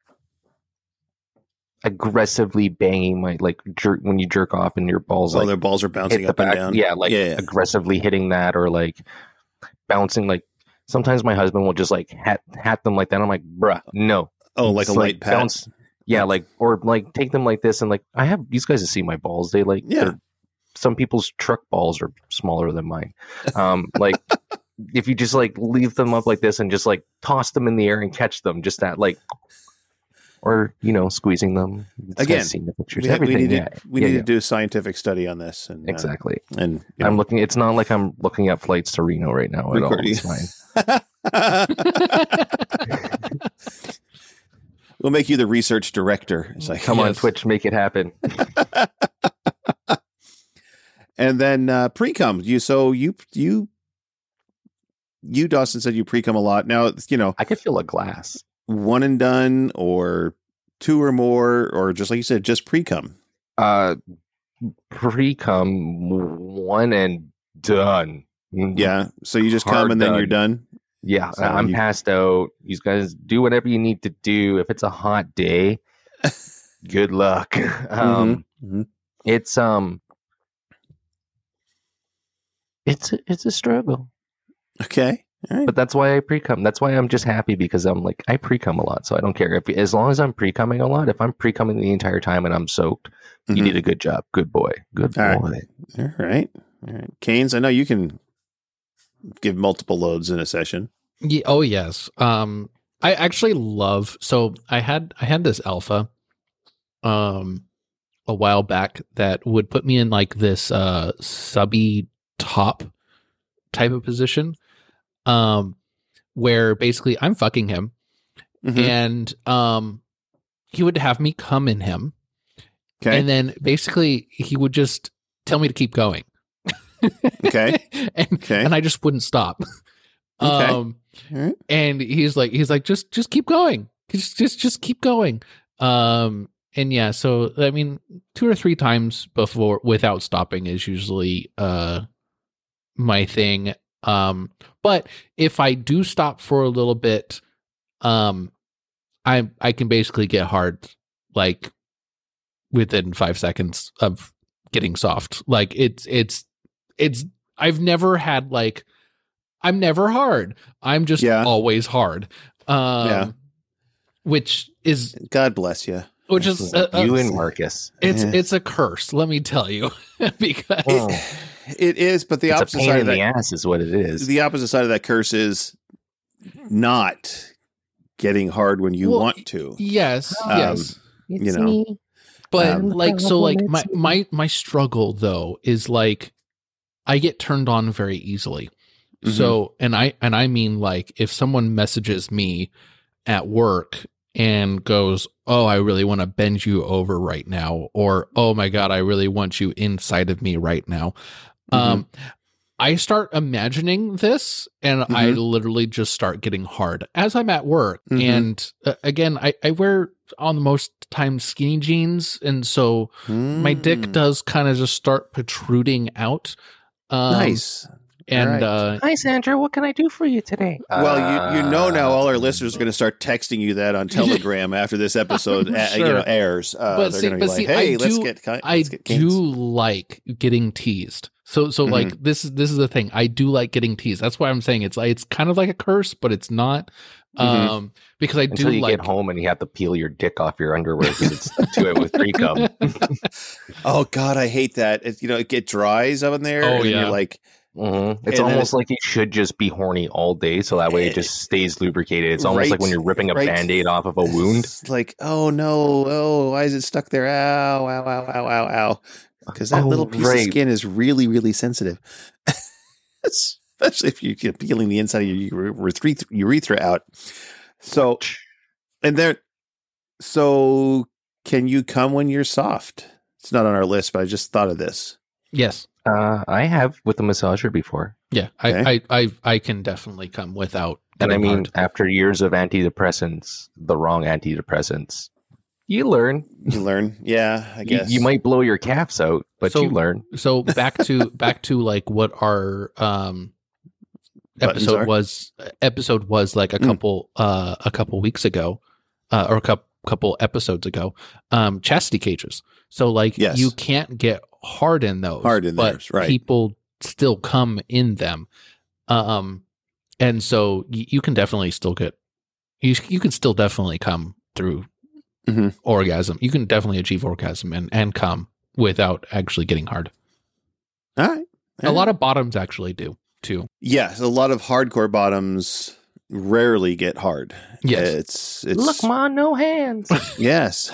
aggressively banging my like jerk when you jerk off and your balls Oh, like their balls are bouncing hit the up and back. down. Yeah, like Yeah, yeah. aggressively hitting that or like bouncing like sometimes my husband will just like hat hat them like that. I'm like, bruh, no. Oh, like a It's light pat. bounce- Yeah, like or like take them like this and like I have these guys to see my balls. They like Yeah. they're- some people's truck balls are smaller than mine. Um, like if you just like leave them up like this and just like toss them in the air and catch them, just that like, or you know squeezing them. This guy's Again, seen the pictures, We, we everything. need yeah, to we yeah, need yeah. to do a scientific study on this. And uh, exactly. and you I'm know, looking. It's not like I'm looking at flights to Reno right now at all. Recording. It's fine. we'll make you the research director. It's like, Come on, Yes. Twitch, make it happen. and then uh, pre-cum. You so you you you Dawson said you pre-cum a lot. Now it's, you know, I could feel a glass. one and done or two or more, or just like you said, just pre-cum. Uh, pre cum one and done. Yeah. So you just come Hard and then done. you're done. Yeah, So I'm you- passed out. You guys do whatever you need to do. If it's a hot day, good luck. Um, Mhm. It's um, it's a, it's a struggle, Okay. All right. but that's why I pre-cum. That's why I'm just happy because I'm like I pre-cum a lot, so I don't care if as long as I'm pre-cumming a lot. If I'm pre-cumming the entire time and I'm soaked, you Mhm. did a good job. Good boy. Good All right. boy. All right. All right. Canes, I know you can give multiple loads in a session. Yeah, oh yes. Um, I actually love. So I had I had this alpha, um, a while back that would put me in like this uh subby top type of position, um, where basically I'm fucking him, Mhm. and um, he would have me come in him, Okay. And then basically he would just tell me to keep going. Okay. and, Okay. and I just wouldn't stop. Okay. Um, All right. and he's like, he's like, just, just keep going. Just, just, just keep going. Um, and yeah, so, I mean, two or three times before without stopping is usually, uh, my thing. Um, but if I do stop for a little bit, um, I, I can basically get hard, like within five seconds of getting soft. Like it's, it's, it's, I've never had like, I'm never hard. I'm just Yeah. always hard. Um, Yeah. which is, God bless you. which is, uh, you uh, and Marcus. it's, Yeah. it's a curse. Let me tell you, because Oh, It is, but the it's a opposite pain side in of that the ass is what it is. the opposite side of that curse is not getting hard when you Well, want to. yes, Um, yes. you know. But Um, like, so like my, my, my struggle though is like, I get turned on very easily. Mhm. So, and I, and I mean like if someone messages me at work and goes, "Oh, I really want to bend you over right now," or "Oh my God, I really want you inside of me right now." Mhm. Um, I start imagining this and I Mhm. literally just start getting hard as I'm at work. Mhm. And uh, again, I, I wear on the most times skinny jeans. And so my dick Mm. does kind of just start protruding out. Um, Nice. And, Alright. uh, Hi, Sandra. What can I do for you today? Well, you you know now all our Uh, listeners are going to start texting you that on Telegram after this episode uh, you Sure. know airs. Uh, But they're see- going to be but like, see, "Hey, I let's do- get let's I get do kinks." like getting teased. So, so Mhm. like this is, this is the thing. I do like getting teased. That's why I'm saying it's like, it's kind of like a curse, but it's not. Mhm. Um, because I Until do you like, get home and you have to peel your dick off your underwear because it's stuck to it with pre cum. Oh God, I hate that. It, you know, it get dries up in there, Oh, and then yeah. you're like, Mm-hmm. It's And then almost like you should just be horny all day, so that way it just stays lubricated. It's almost Right, like when you're ripping a right. band-aid off of a wound. It's like, oh no, oh, why is it stuck there? Ow, ow, ow, ow, ow, ow. Because that Oh, little piece right. of skin is really, really sensitive. Especially if you're peeling the inside of your urethra, urethra out. So, and there, so can you come when you're soft? It's not on our list, but I just thought of this. yes. Uh, I have with a massager before. Yeah. I, Okay. I, I, I can definitely come without. And I getting mean, hard. after years of antidepressants, the wrong antidepressants, you learn. You learn. Yeah, I You, guess. you might blow your calves out, but So- you learn. So back to, back to like what our, um, Buttons episode are? was episode was like a Mm. couple uh a couple weeks ago uh or a couple couple episodes ago, um chastity cages. So like Yes. you can't get hard in those, Hard in but theirs, right. people still come in them. Um and so y- you can definitely still get you you can still definitely come through Mhm. orgasm. You can definitely achieve orgasm and and come without actually getting hard. All right. A lot of bottoms actually do too. Yes, a lot of hardcore bottoms rarely get hard. Yes. It's it's Look, ma, no hands. yes.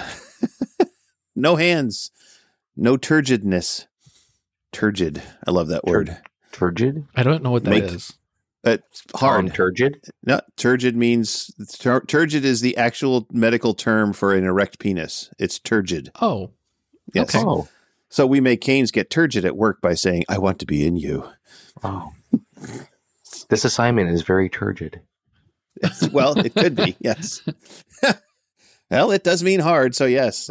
No hands. No turgidness. Turgid. I love that word. Turgid? I don't know what that is. Make- It's hard. Tom Turgid? No, turgid means tur- turgid is the actual medical term for an erect penis. It's turgid. Oh, Yes. Okay. Oh. So we make canes get turgid at work by saying, "I want to be in you." Oh. This assignment is very turgid. Well, it could be. Yes. Well, it does mean hard. So yes.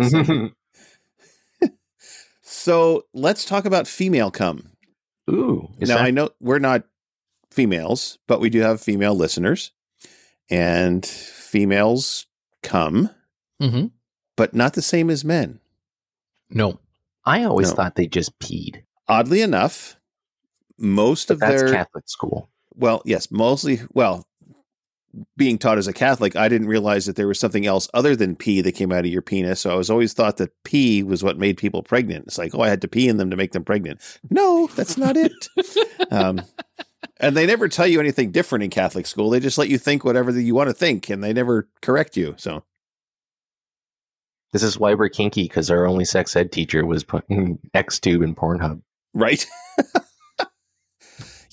So let's talk about female cum. Ooh. Is now that- I know we're not females, but we do have female listeners, and females cum, mm-hmm. but not the same as men. No. I always No. thought they just peed. Oddly enough, most But of that's their Catholic school. well, yes, mostly well, being taught as a Catholic, I didn't realize that there was something else other than pee that came out of your penis. So I was always thought that pee was what made people pregnant. It's like, oh, I had to pee in them to make them pregnant. No, that's not it. um, and they never tell you anything different in Catholic school. They just let you think whatever you want to think, and they never correct you. So This is why we're kinky, because our only sex ed teacher was putting Xtube in Pornhub. right.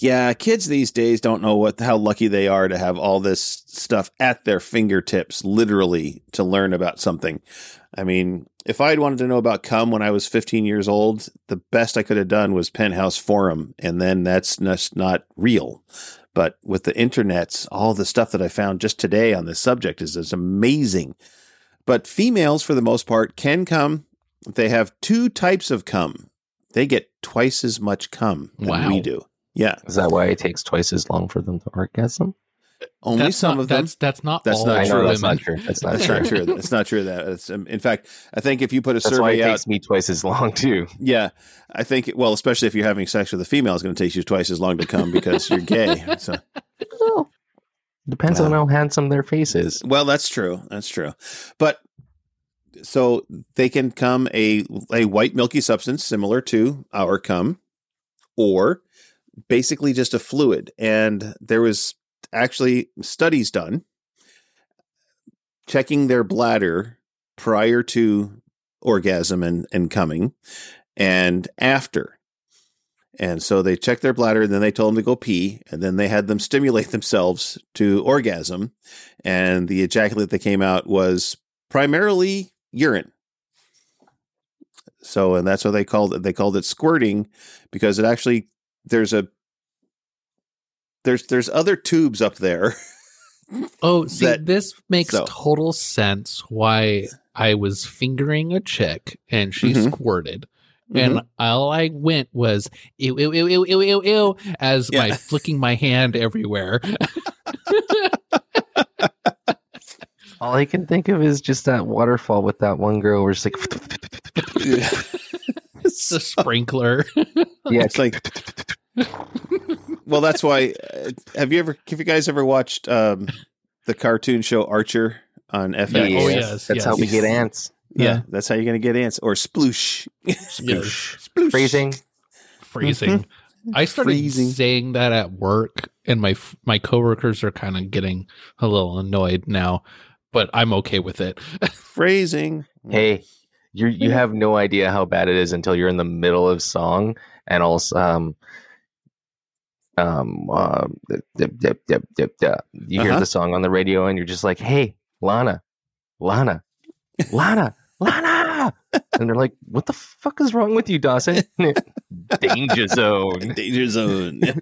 Yeah, kids these days don't know what how lucky they are to have all this stuff at their fingertips, literally, to learn about something. I mean, if I'd wanted to know about cum when I was fifteen years old, the best I could have done was Penthouse Forum, and then that's just not real. But with the internets, all the stuff that I found just today on this subject is, is amazing. But females, for the most part, can cum. They have two types of cum. They get twice as much cum than Wow. we do. Yeah. Is that why it takes twice as long for them to orgasm? Only That's some not, of them. That's that's not That's all not I know true. that's women. not true. That's not That's true. not true. That's not true. That it's, um, in fact, I think if you put a That's why it survey out, takes me twice as long too. yeah, I think well, especially if you're having sex with a female, it's going to take you twice as long to come because you're gay. So, Well, depends Wow. on how handsome their face is. well, that's true. That's true. But so they can come a a white milky substance similar to our cum, or basically just a fluid. And there was actually studies done checking their bladder prior to orgasm and, and coming and after. And so they checked their bladder, and then they told them to go pee, and then they had them stimulate themselves to orgasm. And the ejaculate that came out was primarily urine. So, and that's what they called it. They called it squirting because it actually, there's a, there's, there's other tubes up there. Oh, see, That- this makes so. total sense why I was fingering a chick and she Mhm. squirted. And all I went was ew, ew, ew, ew, ew, ew, ew, as Yeah. my flicking my hand everywhere. All I can think of is just that waterfall with that one girl where it's like, The sprinkler. yeah, It's like, well, that's why. Uh, have you ever, have you guys ever watched um, the cartoon show Archer on F X? yeah, Oh, yes, that's yes. how we get ants. Yeah, that's how you're going to get ants. Or sploosh. Sploosh. Sploosh. Phrasing. Freezing. I started Freezing. saying that at work, and my f- my coworkers are kind of getting a little annoyed now, but I'm okay with it. Phrasing. Hey, you you have no idea how bad it is until you're in the middle of song and also um um uh, dip, dip, dip, dip, dip. you hear Uh-huh. the song on the radio and you're just like, hey, Lana, Lana, Lana, Lana, and they're like, what the fuck is wrong with you, Dawson? Danger zone. Danger zone. It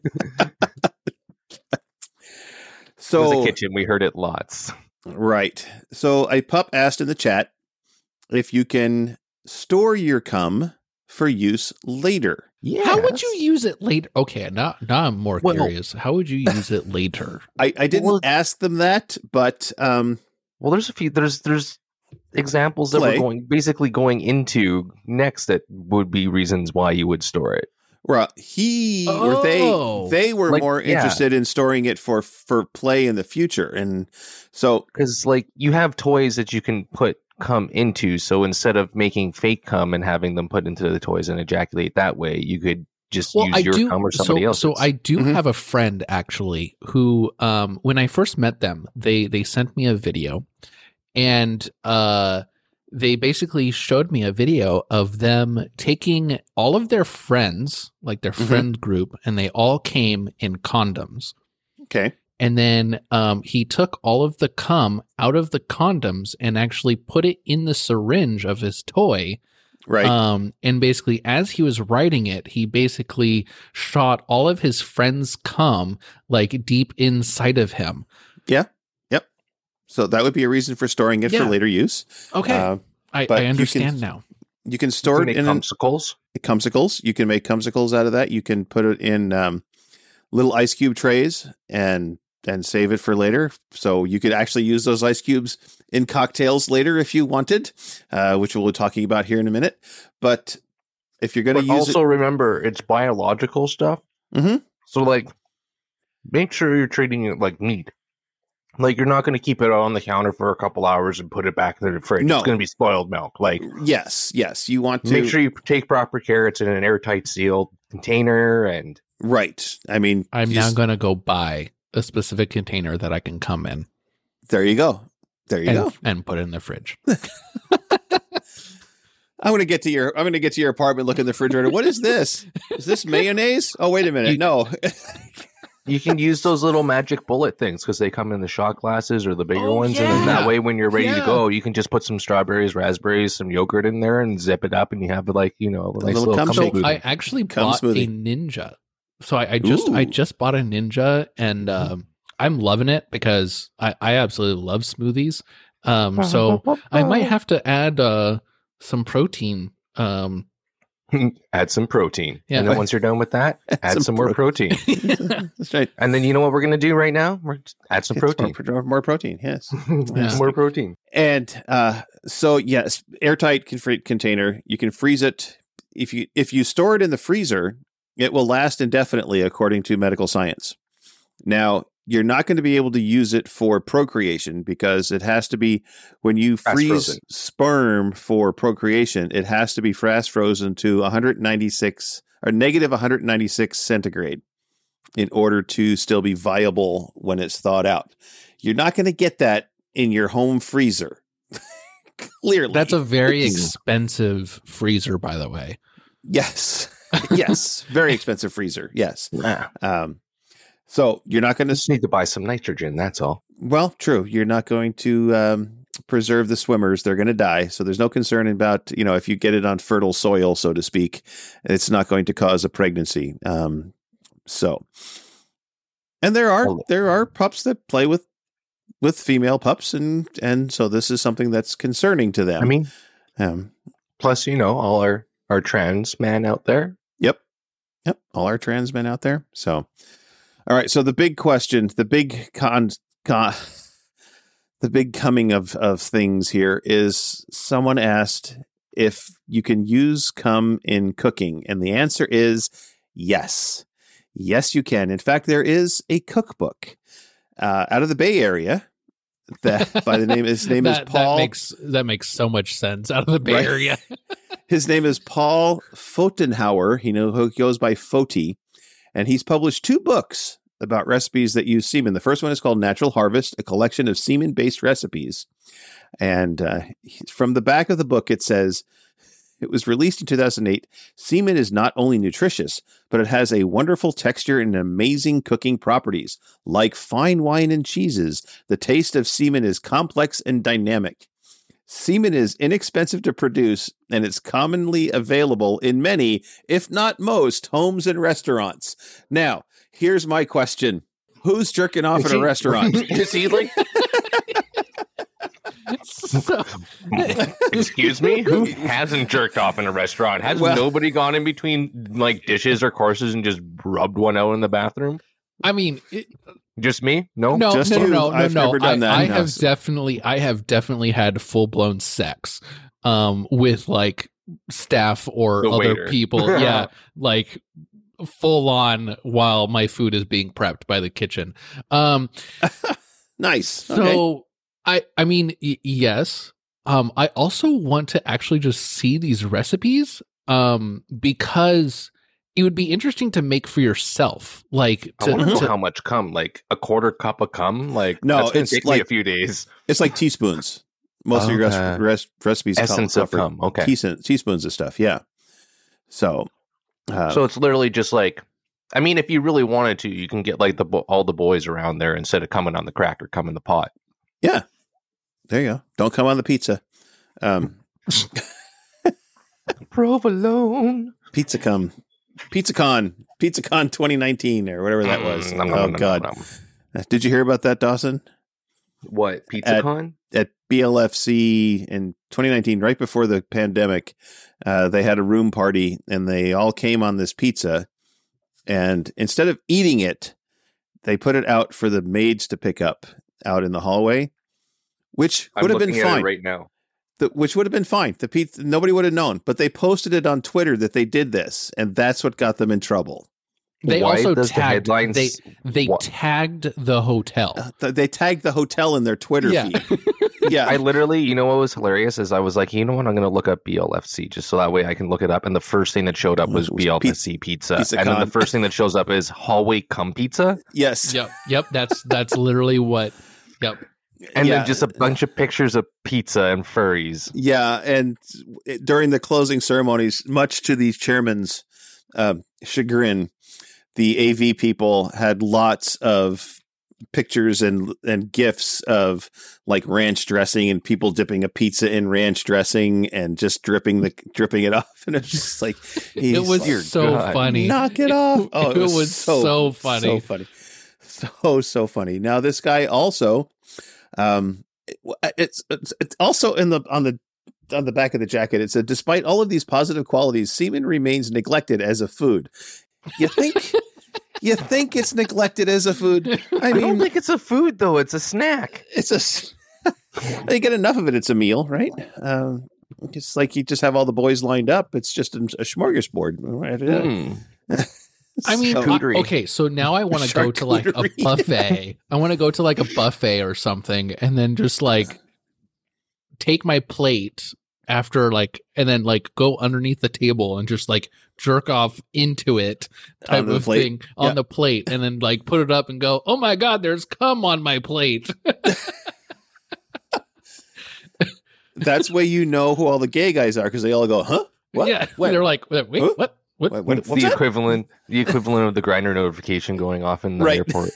was So, a kitchen. We heard it lots. right. So a pup asked in the chat if you can store your cum for use later. Yeah. How would you use it later? Okay, now now I'm more Well- curious. How would you use it later? I, I didn't Well- ask them that, but um, Well, there's a few. There's there's examples that Play. we're going basically going into next that would be reasons why you would store it. well, he or Oh. they they were Like, more yeah. interested in storing it for for play in the future, and so Because like you have toys that you can put cum into, so instead of making fake cum and having them put into the toys and ejaculate that way, you could just Well, use I your do. cum or somebody so, else's. so I do Mhm. have a friend actually who, um, when I first met them, they they sent me a video, and uh, they basically showed me a video of them taking all of their friends, like their Mhm. friend group, and they all came in condoms. okay, And then um, he took all of the cum out of the condoms and actually put it in the syringe of his toy. right, Um, and basically, as he was writing it, he basically shot all of his friends' cum like deep inside of him. so that would be a reason for storing it Yeah. for later use. Okay, Uh, I, but I you understand can- now. you can You store can it make in an, cumsicles. cumsicles. You can make cumsicles out of that. You can put it in um, little ice cube trays and and save it for later. So you could actually use those ice cubes in cocktails later if you wanted, uh, which we'll be talking about here in a minute. But if you're going to But use also remember, it's biological stuff. Mhm. So like, make sure you're treating it like meat. Like you're not going to keep it on the counter for a couple hours and put it back in the fridge. No. It's going to be spoiled milk. Like, it, yes, yes, you want to make sure you take proper care. It's in an airtight sealed container, and right. I mean, I'm you now s- going to go buy a specific container that I can come in there you go. There you and, go. and put it in the fridge. I'm gonna get to your. I'm gonna get to your apartment. Look in the refrigerator. What is this? Is this mayonnaise? Oh, wait a minute. You- No. You can use those little magic bullet things because they come in the shot glasses or the bigger Oh, ones, and then yeah. that way, when you're ready Yeah. to go, you can just put some strawberries, raspberries, some yogurt in there, and zip it up, and you have like you know a nice little little cum cum shake. smoothie. I actually Cum bought smoothie. a Ninja. So I, I just I Ooh. just bought a Ninja, and um, I'm loving it because I, I absolutely love smoothies. Um, so I might have to add uh, some protein. Um, add some protein, Yeah. and then once you're done with that, add some some, more protein. That's right. And then you know what we're gonna do right now? We're just add some It's protein. More, more protein. Yes. Yeah. More protein. And uh, so yes, airtight con- container. You can freeze it. If you if you store it in the freezer, it will last indefinitely, according to medical science. Now, you're not going to be able to use it for procreation because it has to be when you Fast freeze frozen. sperm for procreation. It has to be fast frozen to one ninety-six or negative one ninety-six centigrade in order to still be viable when it's thawed out. You're not going to get that in your home freezer. Clearly. that's a very expensive freezer, by the way. yes. Yes. Very expensive freezer. Yes. Nah, Um, so you're not going just to, need to buy some nitrogen. That's all. well, true. You're not going to um, preserve the swimmers. They're going to die. So there's no concern about, you know, if you get it on fertile soil, so to speak, it's not going to cause a pregnancy. Um, so, and there are, Well- there are pups that play with, with female pups. And, and so this is something that's concerning to them. I mean, um, plus you know all our our trans man out there. Yep. Yep. All our trans men out there. So, all right. So the big question, the big con, con the big coming of, of things here is someone asked if you can use cum in cooking. And the answer is yes. Yes, you can. In fact, there is a cookbook uh, out of the Bay Area that by the name, his name that, is Paul. That makes that makes so much sense out of the Bay Right. Area. His name is Paul Fotenhauer. He know who goes by Foti, and he's published two books about recipes that use semen. The first one is called Natural Harvest, a collection of semen-based recipes. And uh, from the back of the book, it says, it was released in two thousand eight. Semen is not only nutritious, but it has a wonderful texture and amazing cooking properties. Like fine wine and cheeses, the taste of semen is complex and dynamic. Semen is inexpensive to produce, and it's commonly available in many, if not most, homes and restaurants. Now, here's my question. Who's jerking off Is at a he- restaurant? Is he like? So- Excuse me? Who hasn't jerked off in a restaurant? Has Well- nobody gone in between like dishes or courses and just rubbed one out in the bathroom? I mean, it, Just me? No. no, just no, no, you. no, no, I've no. never done I, that. I No. have definitely, I have definitely had full blown sex, um, with like staff or The other waiter. people. Yeah, like full on while my food is being prepped by the kitchen. Um, Nice. so Okay. I, I mean, y- yes. Um, I also want to actually just see these recipes, um, because it would be interesting to make for yourself, like I to, want to know to how much cum, like a quarter cup of cum. Like No, that's gonna it's take like- me a few days. It's like teaspoons. Most of your Okay. res- res- recipes call- Essence call of for cum. Okay. teaspoons, teaspoons of stuff. Yeah. So, uh, So it's literally just like, I mean, if you really wanted to, you can get like the bo- all the boys around there instead of coming on the crack or come in the pot. yeah, there you go. Don't come on the pizza. Um, Provolone. pizza cum, Pizza Con, Pizza Con twenty nineteen or whatever that was. Mm, nom, nom, oh nom, nom, God. nom. Did you hear about that, Dawson? What Pizza At- Con? At B L F C in twenty nineteen, right before the pandemic, uh, they had a room party and they all came on this pizza. And instead of eating it, they put it out for the maids to pick up out in the hallway, which I'm would have been looking at it fine. right now. The, which would have been fine. The pizza, nobody would have known, but they posted it on Twitter that they did this, and that's what got them in trouble. They Why also does the tagged headlines- they they What? tagged the hotel. Uh, th- they tagged the hotel in their Twitter Yeah. feed. Yeah, I literally, you know what was hilarious is I was like, you know what, I'm going to look up B L F C just so that way I can look it up. And the first thing that showed up was It was B L F C pizza. Pizza and then Con. the first thing that shows up is hallway cum pizza. yes. Yep, yep. That's that's literally what. Yep. And yeah, then just a bunch of pictures of pizza and furries. Yeah, and it- during the closing ceremonies, much to the chairman's uh, chagrin, the A V people had lots of pictures and and gifs of like ranch dressing and people dipping a pizza in ranch dressing and just dripping the dripping it off, and it's just like It was like, so God. funny. knock it off. Oh, it, was, so, funny. so funny, so so funny. Now this guy also, um, it- it's it's, it's also in the on the on the back of the jacket. It said, despite all of these positive qualities, semen remains neglected as a food. You think? You think it's neglected as a food? I I, don't mean, think it's a food though. It's a snack. it's a. s- You get enough of it, it's a meal, right? Um, it's like you just have all the boys lined up. It's just a, a smorgasbord. Right? Mm. I mean, So- I- Charcuterie. okay, so now I want to go to like a Charcuterie. buffet. I want to go to like a buffet or something, and then just like take my plate after like, and then like go underneath the table and just like jerk off into it type On the of plate. thing on Yeah. the plate, and then like put it up and go, oh my god, there's cum on my plate. That's where you know who all the gay guys are because they all go, huh? What? Yeah, When? they're like, wait, Huh? what? What? What- what- It's what's the that? equivalent, the equivalent of the grinder notification going off in the Right. airport.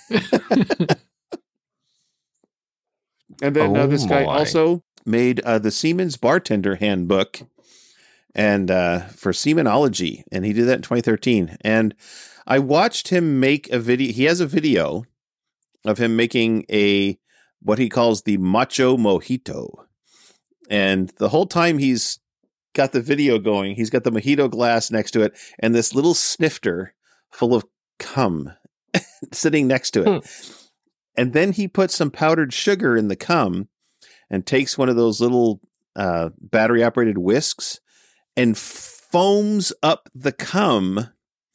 And then uh, Oh this guy my. also made uh, the Siemens Bartender Handbook, and uh, for semenology, and he did that in twenty thirteen. And I watched him make a video. He has a video of him making a what he calls the Macho Mojito, and the whole time he's got the video going, he's got the mojito glass next to it, and this little snifter full of cum sitting next to it. And then he puts some powdered sugar in the cum and takes one of those little uh, battery operated whisks and foams up the cum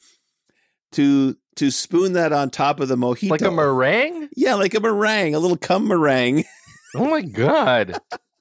to to spoon that on top of the mojito. Like a meringue? Yeah, like a meringue, a little cum meringue. Oh my god!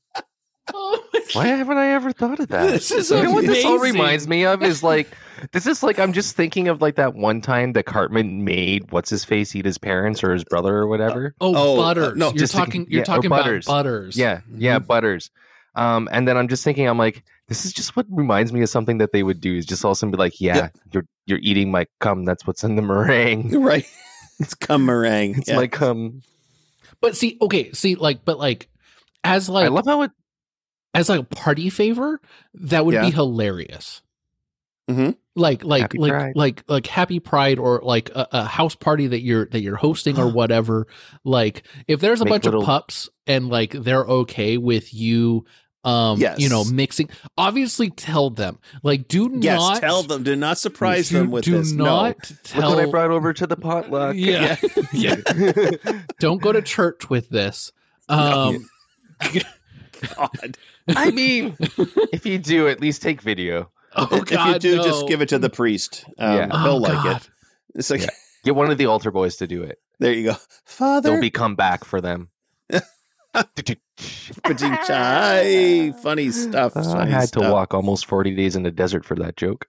Oh my Why haven't I ever thought of that? This is You know what this all amazing. reminds me of is like this is like I'm just thinking of like that one time that Cartman made what's his face eat his parents or his brother or whatever. Oh, Oh, uh, Butters. no, you're just talking. thinking- You're yeah, or talking Butters. about Butters. Yeah, yeah, Mhm. Butters. Um, and then I'm just thinking, I'm like, this is just what reminds me of something that they would do is just also be like, yeah, Yeah. you're you're eating my cum. That's what's in the meringue. Right. It's cum meringue. It's Yeah. my cum. But see, okay, see, like, but like, as like, I love how it. as like a party favor, that would Yeah. be hilarious. Mhm. Like, like, Happy like, Pride. like, like Happy Pride, or like a, a house party that you're that you're hosting or whatever. Like, if there's a Make bunch little- of pups and like they're okay with you, um, Yes. you know, mixing. Obviously, tell them. Like, do Yes, not tell them. Do not surprise do, them with do this. not Look tell. what I brought over to the potluck. Yeah, yeah. Don't go to church with this. Um, No. God. I mean, if you do, at least take video. oh if God, you do, no. just give it to the priest. Um, Yeah. Oh, He'll like God. it. It's like, Yeah. Get one of the altar boys to do it. there you go. Father. They'll be come back for them. Chai. Funny stuff. Uh, I funny had to stuff. walk almost forty days in the desert for that joke.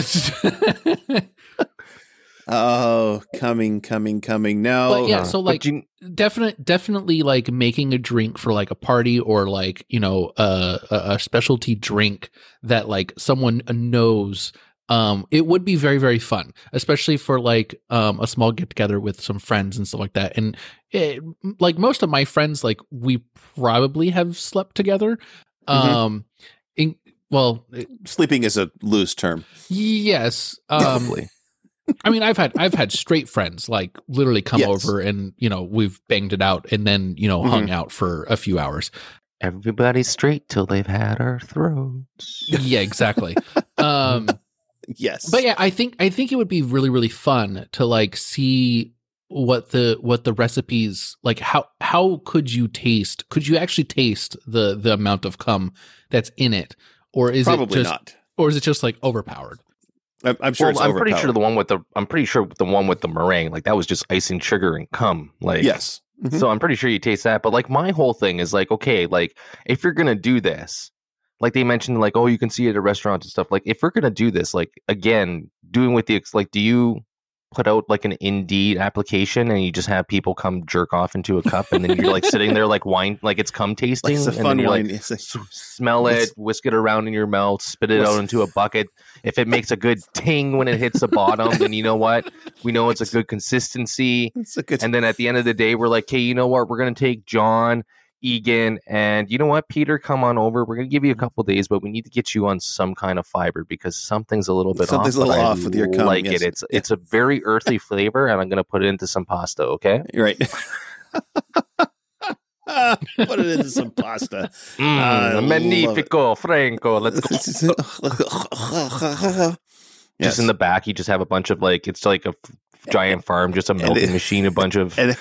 Oh, coming, coming, coming. No. But yeah, Uh, so but like you- definite, definitely like making a drink for like a party or like you know uh, a a specialty drink that like someone knows. Um, it would be very very fun, especially for like um a small get together with some friends and stuff like that. And it, like most of my friends, like we probably have slept together. Mhm. Um, in, well, it- Sleeping is a loose term. yes. Um, Probably. I mean, I've had I've had straight friends like literally come Yes. over and you know we've banged it out and then you know hung out for a few hours. Everybody's straight till they've had our throats. Yeah, exactly. um, Yes. but yeah, I think I think it would be really really fun to like see what the what the recipes like. How how could you taste? Could you actually taste the the amount of cum that's in it, or is Probably it just not. or is it just like overpowered? I'm, I'm sure Well, it's I'm pretty sure overpowered. the one with the I'm pretty sure the one with the meringue, like that was just icing sugar and cum. Like Yes. Mhm. So I'm pretty sure you taste that. But like my whole thing is like, okay, like if you're gonna do this, like they mentioned, like, oh, you can see it at restaurants and stuff. Like if we're gonna do this, like again, doing with the ex- like, do you put out like an Indeed application and you just have people come jerk off into a cup and then you're like sitting there like wine, like it's cum tasting. Like it's a and fun then you're wine. like, It's like- s- smell it, whisk it around in your mouth, spit it out into a bucket. If it makes a good ting when it hits the bottom, then you know what? We know it's a good consistency. It's a good. And then at the end of the day, we're like, hey, you know what? We're going to take John, Egan, and you know what, Peter, come on over. We're going to give you a couple days, but we need to get you on some kind of fiber because something's a little bit Something's off. a little but I off with your cum, like yes. it. It's Yeah. it's a very earthy flavor, and I'm going to put it into some pasta. Okay. Right. Put it into some pasta. I Mm, love magnifico, Franco. Let's go. Yes. Just in the back, you just have a bunch of like it's like a f- giant farm, just a milking it- machine, a bunch of. and,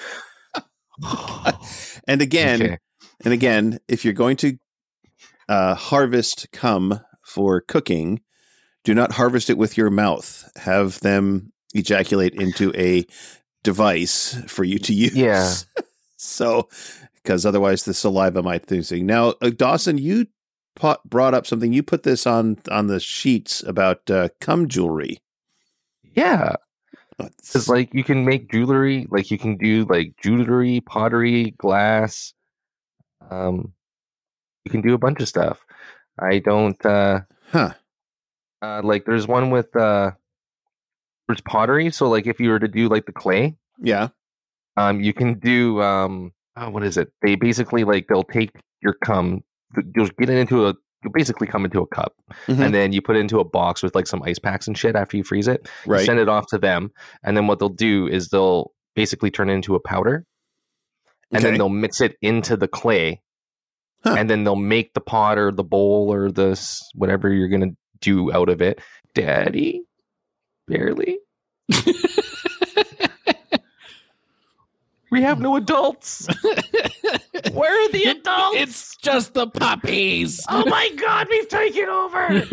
and again, Okay. and again, if you're going to uh, harvest cum for cooking, do not harvest it with your mouth. Have them ejaculate into a device for you to use. Yeah. So, because otherwise the saliva might do something. Now, uh, Dawson, you pot, brought up something. You put this on on the sheets about uh, cum jewelry. Yeah. Uh, It's like you can make jewelry, like you can do like jewelry, pottery, glass. Um, you can do a bunch of stuff. I don't uh, Huh. uh like. There's one with uh, there's pottery. So like, if you were to do like the clay, Yeah. um, you can do um, oh, what is it? They basically like they'll take your cum, you'll get it into a, you'll basically come into a cup, Mhm. and then you put it into a box with like some ice packs and shit after you freeze it. You Right. send it off to them, and then what they'll do is they'll basically turn it into a powder, and then Okay. they'll mix it into the clay, Huh. and then they'll make the pot or the bowl or this whatever you're gonna do out of it. Daddy, barely. We have no adults. Where are the adults? It's just the puppies. Oh my god, we've taken over!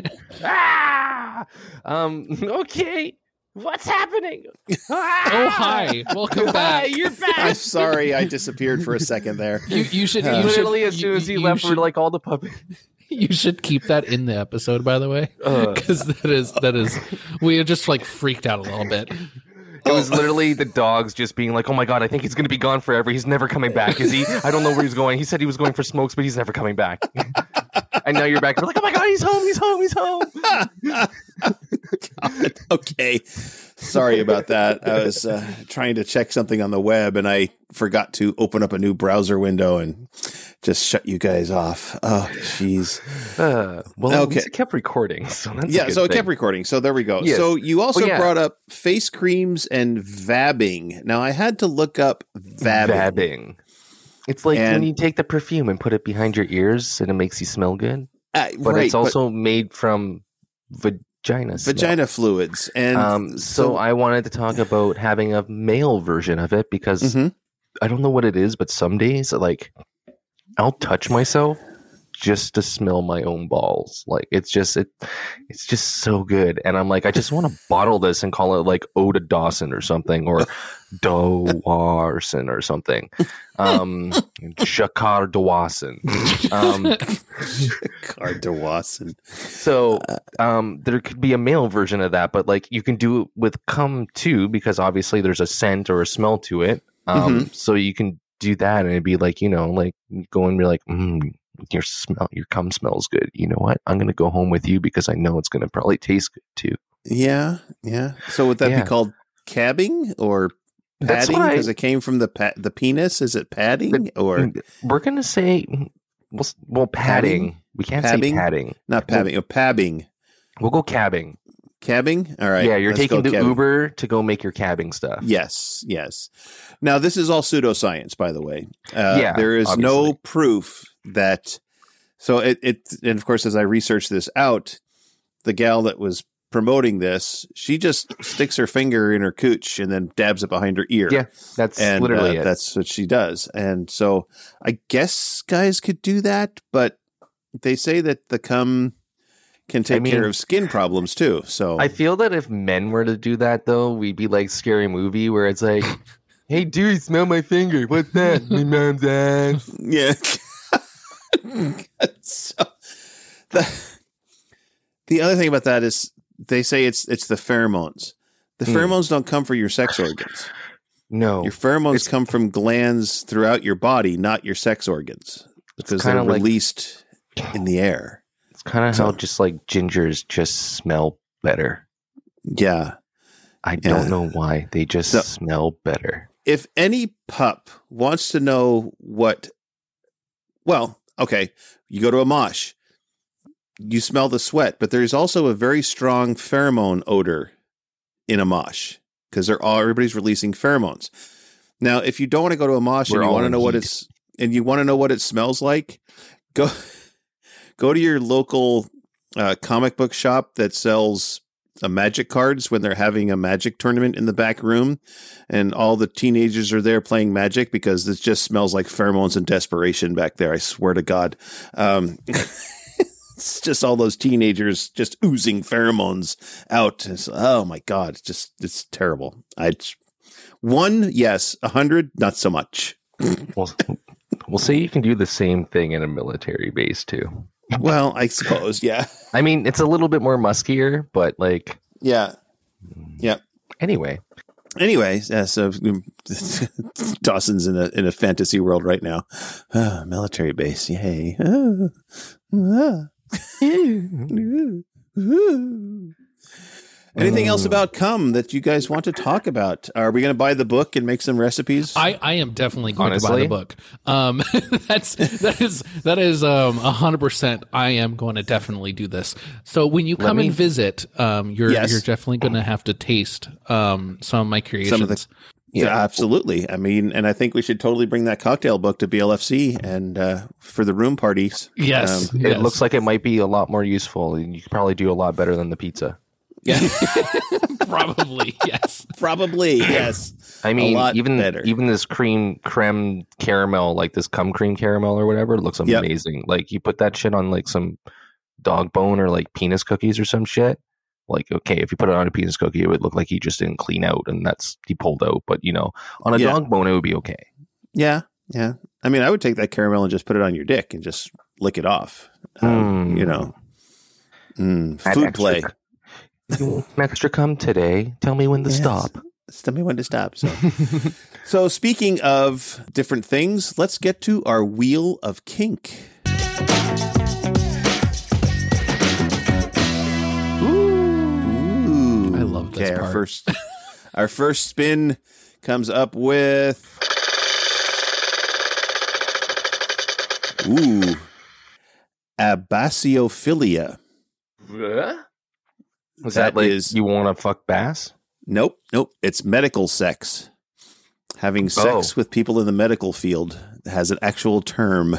Ah! Um. Okay. What's happening? Oh, hi. Welcome Hi, back. you're I'm back! sorry, I disappeared for a second there. You, you should. Uh, You should Literally, as soon you- as he you left, should, we're like all the puppies. you should keep that in the episode, by the way, Uh. because that is that is we just like freaked out a little bit. It was literally the dogs just being like, "Oh my god, I think he's gonna be gone forever. He's never coming back, is he? I don't know where he's going. He said he was going for smokes, but he's never coming back." And now you're back. And we're like, "Oh my god, he's home! He's home! He's home!" God. Okay. Sorry about that. I was uh, trying to check something on the web and I forgot to open up a new browser window and just shut you guys off. Oh, jeez. Uh, well, Okay. at least it kept recording, so that's a Yeah, good so it thing. kept recording. So there we go. Yes. So you also Oh, yeah. brought up face creams and vabbing. Now I had to look up vabbing. Vabbing. It's like when And- you take the perfume and put it behind your ears, and it makes you smell good. Uh, But right, it's also made from vagina. smell. vagina fluids. And Um, so I wanted to talk about having a male version of it because Mhm. I don't know what it is, but some days like I'll touch myself just to smell my own balls. Like it's just it, it's just so good, and I'm like, I just want to bottle this and call it like Oda Dawson or something, or Dowarson or something, um, Shakar Dawson. Um, Cardawason. So um, there could be a male version of that, but like you can do it with cum too, because obviously there's a scent or a smell to it. Um, So you can do that, and it'd be like, you know, like you go and be like, mm, your smell, your cum smells good. You know what? I'm gonna go home with you because I know it's gonna probably taste good too. Yeah, yeah. So would that Yeah. be called cabbing or That's padding? what I- Because it came from the pa- the penis. Is it padding or We're gonna say, well, s- well padding. We can't Padding? say padding. not padding? Oh, pabbing. We'll go cabbing. Cabbing. All right. yeah, you're let's taking go the cabbing. Uber to go make your cabbing stuff. Yes, yes. Now this is all pseudoscience, by the way. Uh, Yeah, there is no obviously. proof that. So it, it, and of course, as I researched this out, the gal that was promoting this, she just sticks her finger in her cooch and then dabs it behind her ear. Yeah, That's and literally uh, it. that's what she does. And so I guess guys could do that, but they say that the cum can take mean- care of skin problems too. So I feel that if men were to do that, though, we'd be like Scary Movie, where it's like, "Hey, dude, smell my finger. What's that? My mom's ass." yeah. so the the other thing about that is they say it's it's the pheromones The Hmm. pheromones don't come from your sex organs. No, Your pheromones It's- come from glands throughout your body, not your sex organs, because they're kinda like- released in the air. it's kind of So- how just like gingers just smell better. Yeah. I Yeah. don't know why. They just So- smell better. If any pup wants to know what, well, okay, you go to a mosh, you smell the sweat, but there's also a very strong pheromone odor in a mosh because they're all everybody's releasing pheromones. Now, if you don't want to go to a mosh We're and you all want to in know what heat. it's and you want to know what it smells like, go go to your local uh, comic book shop that sells uh, magic cards when they're having a magic tournament in the back room, and all the teenagers are there playing magic because it just smells like pheromones and desperation back there. I swear to God. Um, It's just all those teenagers just oozing pheromones out. It's, oh my God. It's just, it's terrible. I one, yes, a hundred, not so much. Well, we'll say you can do the same thing in a military base too. Well, I suppose. Yeah. I mean, it's a little bit more muskier, but like, Yeah. Yeah. anyway, Anyway, yeah, so Dawson's in a in a fantasy world right now. Ah, military base, yay! Ah, ah. Anything else about cum that you guys want to talk about? Are we going to buy the book and make some recipes? I, I am definitely going to buy Honestly? the book. Um, that's that is that is um a hundred percent. I am going to definitely do this. So when you Let come me- and visit, um, you're Yes. you're definitely going to have to taste um some of my creations. Some of the- yeah, absolutely. I mean, and I think we should totally bring that cocktail book to B L F C and uh, for the room parties. yes, Um, it yes. looks like it might be a lot more useful, and you could probably do a lot better than the pizza. Yeah, probably yes. probably yes. I mean, lot even better. even this cream creme caramel, like this cum cream caramel or whatever, it looks Yep. amazing. Like you put that shit on like some dog bone or like penis cookies or some shit. Like, okay, if you put it on a penis cookie, it would look like he just didn't clean out and that's he pulled out. But you know, on a Yeah. dog bone, it would be okay. Yeah, yeah. I mean, I would take that caramel and just put it on your dick and just lick it off. Um, Mm. You know, mm, Add food extra play. cu- You want an extra cum today? Tell me when to Yes. stop. Just tell me when to stop. So. so, speaking of different things, let's get to our wheel of kink. Ooh, I love this okay, our part. first, our first spin comes up with ooh, abaciophilia. Was That that, like is- you want to fuck bass? Nope, nope. It's medical sex. Having sex Oh. with people in the medical field has an actual term.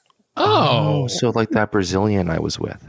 Oh, so like that Brazilian I was with.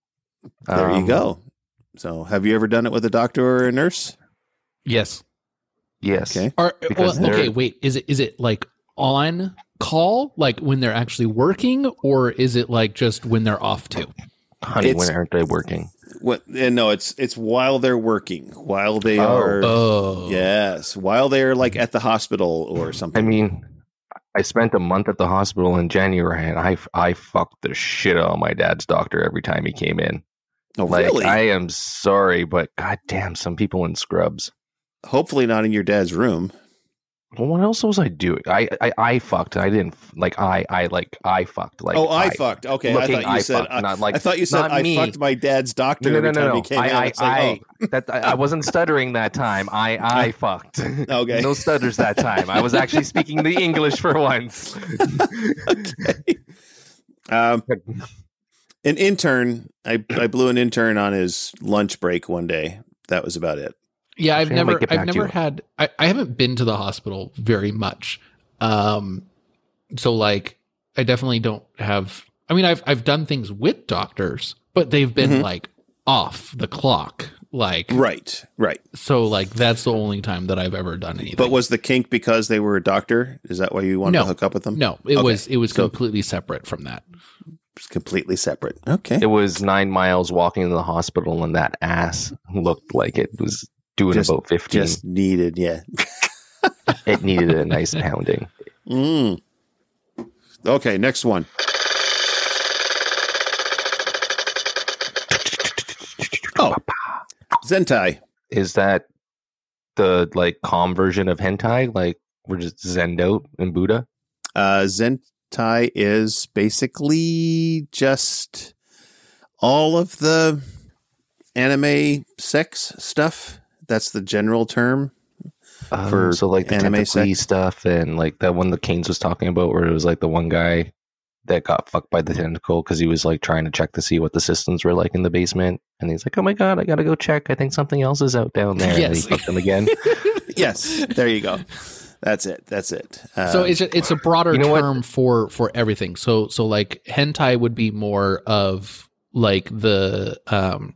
There Um, you go. So, have you ever done it with a doctor or a nurse? yes. Yes. Okay. Or, Because well, okay, they're- wait. Is it is it like on call, like when they're actually working, or is it like just when they're off too? Honey, It's- when aren't they working? What? And no, it's it's while they're working, while they Oh. are. Oh, Yes, while they're like at the hospital or something. I mean, I spent a month at the hospital in January, and I I fucked the shit out of my dad's doctor every time he came in. oh, Like, really? I am sorry, but goddamn, some people in scrubs. Hopefully, not in your dad's room. Well, what else was I doing? I I, I fucked. I didn't like I I like I fucked. Like oh, I, fucked. Okay, I looking, thought you I said. fucked, I, not like I thought you said not I me. fucked my dad's doctor No, no, every no, time no. he came I, in. I, It's like, I, oh. that, I wasn't stuttering that time. I, I fucked. Okay. No stutters that time. I was actually speaking the English for once. Okay. Um, an intern. I I blew an intern on his lunch break one day. That was about it. yeah. I've Actually, I might never, get I've back to never you. had. I, I haven't been to the hospital very much. Um, so like, I definitely don't have. I mean, I've I've done things with doctors, but they've been Mhm. like off the clock. Like, Right. Right. so like that's the only time that I've ever done anything. But was the kink because they were a doctor? Is that why you wanted No. to hook up with them? no, it Okay. was it was So- completely separate from that. It's completely separate. Okay. It was nine miles walking to the hospital, and that ass looked like it was doing Just- about fifteen. Just needed. Yeah. It needed a nice pounding. Mm. Okay. Next one. Oh, Zentai. Is that the like calm version of hentai? Like we're just zenned out in Buddha? Uh, Zentai is basically just all of the anime sex stuff. That's the general term. Um, For so like the anime tentacly sex? stuff and like that one that Keynes was talking about where it was like the one guy that got fucked by the tentacle because he was like trying to check to see what the systems were like in the basement, and he's like, oh my god, I gotta go check, I think something else is out down there. Yes. And he fucked them again. Yes, there you go. That's it. That's it. Um, So it's a, it's a broader you know what? term for for everything. So so like hentai would be more of like the um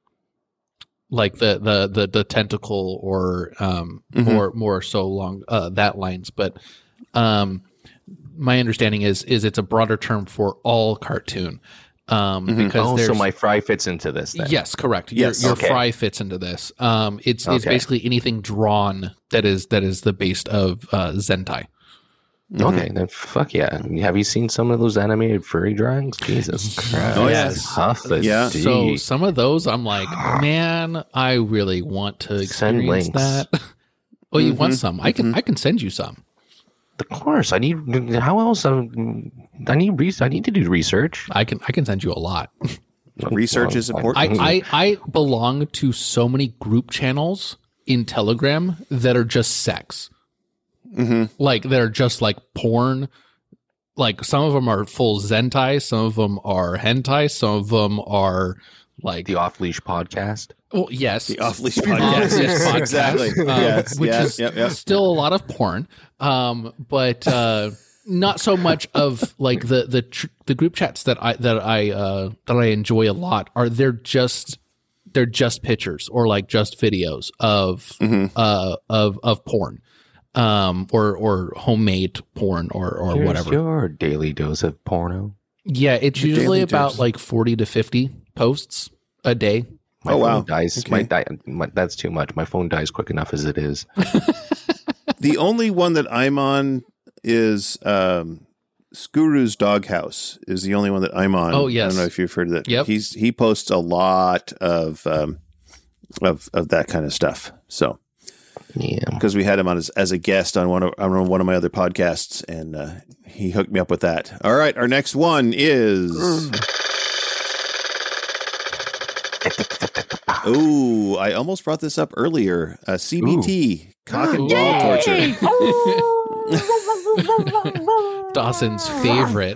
like the the the, the tentacle or um Mhm. more more so along uh, that lines. But um my understanding is is it's a broader term for all cartoon. Um Mhm. because Oh, there's so my fry fits into this then. Yes, correct. Your, Yes. your Okay. fry fits into this. Um, it's it's Okay. basically anything drawn that is that is the base of uh, Zentai. mhm. Okay, then fuck yeah. Have you seen some of those animated furry drawings? Jesus Christ. Oh, yes. Tough as Yeah. D. So some of those, I'm like, man, I really want to Send experience links. that. Oh, you want Mhm, some? I can mhm. I can send you some. Of course, I need. How else? Um, I need. Re- I need to do research. I can I can send you a lot. Research is I, important. I I belong to so many group channels in Telegram that are just sex. hmm Like they're just like porn. Like some of them are full Zentai, some of them are hentai, some of them are like The Off Leash podcast. well, yes, The Off Leash The podcast. Off-Leash Yes, podcast, exactly. um, Yes, which yes, is yep, yep. still a lot of porn, um, but uh, not so much of like the the tr- the group chats that I that I uh, that I enjoy a lot are they're just they're just pictures or like just videos of Mhm. uh of of porn. Um or or homemade porn or or Here's whatever. your daily dose of porno. Yeah, it's Your usually daily about dose. like forty to fifty posts a day. My Oh, phone wow. dies. Okay. My, di- my that's too much. My phone dies quick enough as it is. The only one that I'm on is um, Skuru's Doghouse is the only one that I'm on. Oh, I yes. don't know if you've heard of that. Yep. He's he posts a lot of um, of of that kind of stuff. So Yeah. because we had him on as, as a guest on one of on one of my other podcasts, and uh, he hooked me up with that. All right, our next one is. Oh, I almost brought this up earlier. Uh, C B T, cock and ball torture. Dawson's favorite.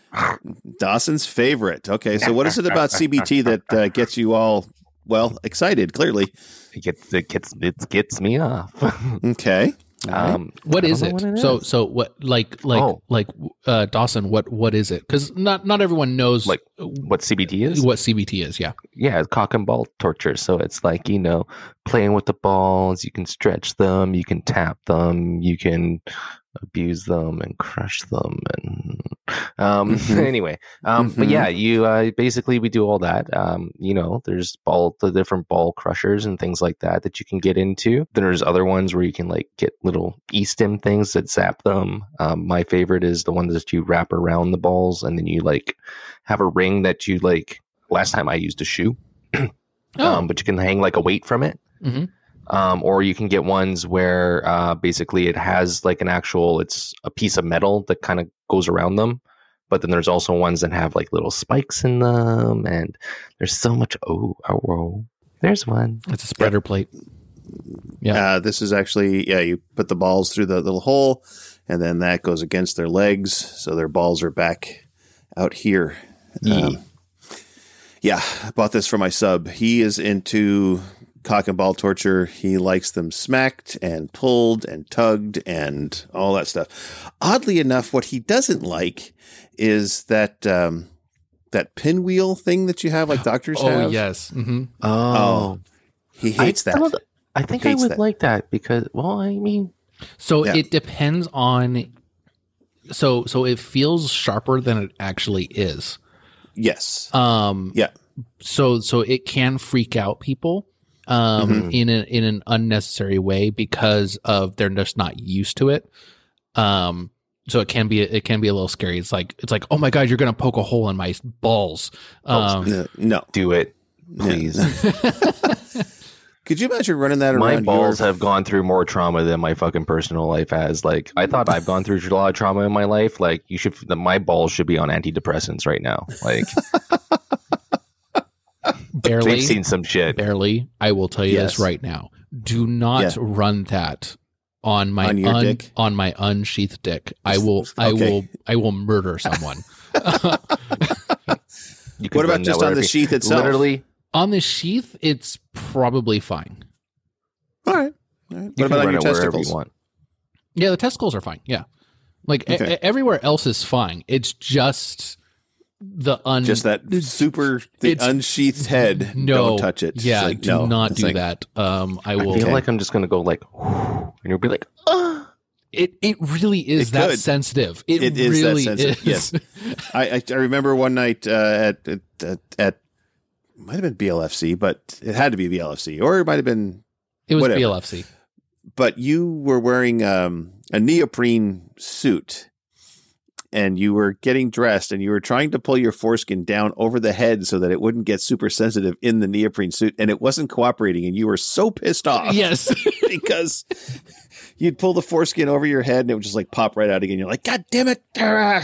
Dawson's favorite. Okay, so what is it about C B T that uh, gets you all, well, excited, clearly? It gets it gets it gets me off. Okay. um, What I is don't it? know what it So is. so what like like Oh. like uh Dawson, what what is it? Cuz not not everyone knows Like, what C B T is? what C B T is, yeah. Yeah, it's cock and ball torture. So it's like, you know, playing with the balls, you can stretch them, you can tap them, you can abuse them and crush them and um Mhm. anyway. Um but Mhm. yeah, you uh basically we do all that. Um, you know, there's ball the different ball crushers and things like that that you can get into. Then there's other ones where you can like get little e-stim things that zap them. Um my favorite is the one that you wrap around the balls and then you like have a ring that you like last time I used a shoe. Oh. Um, but you can hang like a weight from it. Mhm. Um, or you can get ones where uh, basically it has like an actual, it's a piece of metal that kind of goes around them. But then there's also ones that have like little spikes in them. And there's so much. Oh, oh, oh. There's one. It's a spreader plate. Yeah. Uh, this is actually, yeah, you put the balls through the little hole, and then that goes against their legs, so their balls are back out here. Yeah. Um, yeah, I bought this for my sub. He is into cock and ball torture. He likes them smacked and pulled and tugged and all that stuff. Oddly enough, what he doesn't like is that um, that pinwheel thing that you have, like doctors Oh have. yes. Mhm. Oh, He hates I that. don't- I think I Hates would that. like that because, well, I mean, So Yeah. it depends on so so it feels sharper than it actually is. Yes. Um Yeah. so so it can freak out people um Mhm. in a, in an unnecessary way because of they're just not used to it. Um so it can be it can be a little scary. It's like it's like, "Oh my god, you're going to poke a hole in my balls." Um No, no. do it, please. Could you imagine running that My around? balls your... have gone through more trauma than my fucking personal life has. Like, I thought I've gone through a lot of trauma in my life. Like, you should, my balls should be on antidepressants right now. Like, Barely. they've seen some shit. Barely. I will tell you Yes. this right now. Do not Yeah. run that on my On your un, dick? on my unsheathed dick. I will I Okay. will I will murder someone. You could What about run that just on the wherever- sheath itself? Literally, On the sheath, it's probably fine. All right. All right. you What can about on run your it wherever testicles? you want. Yeah, the testicles are fine. Yeah. Like e- Okay. e- everywhere else is fine. It's just the un Just that super the It's- unsheathed head. no Don't touch it. It's Yeah, like, do no. not It's do like, that. Um I I will feel Okay. like I'm just gonna go like, and you'll be like, oh. it it really is It that could. sensitive. It, It is that really sensitive, is. I, I I remember one night uh, at at, at at might have been B L F C, but it had to be B L F C, or it might have been. It was Whatever. B L F C. But you were wearing um, a neoprene suit, and you were getting dressed, and you were trying to pull your foreskin down over the head so that it wouldn't get super sensitive in the neoprene suit, and it wasn't cooperating, and you were so pissed off. Yes. Because you'd pull the foreskin over your head and it would just like pop right out again. You're like, God damn it.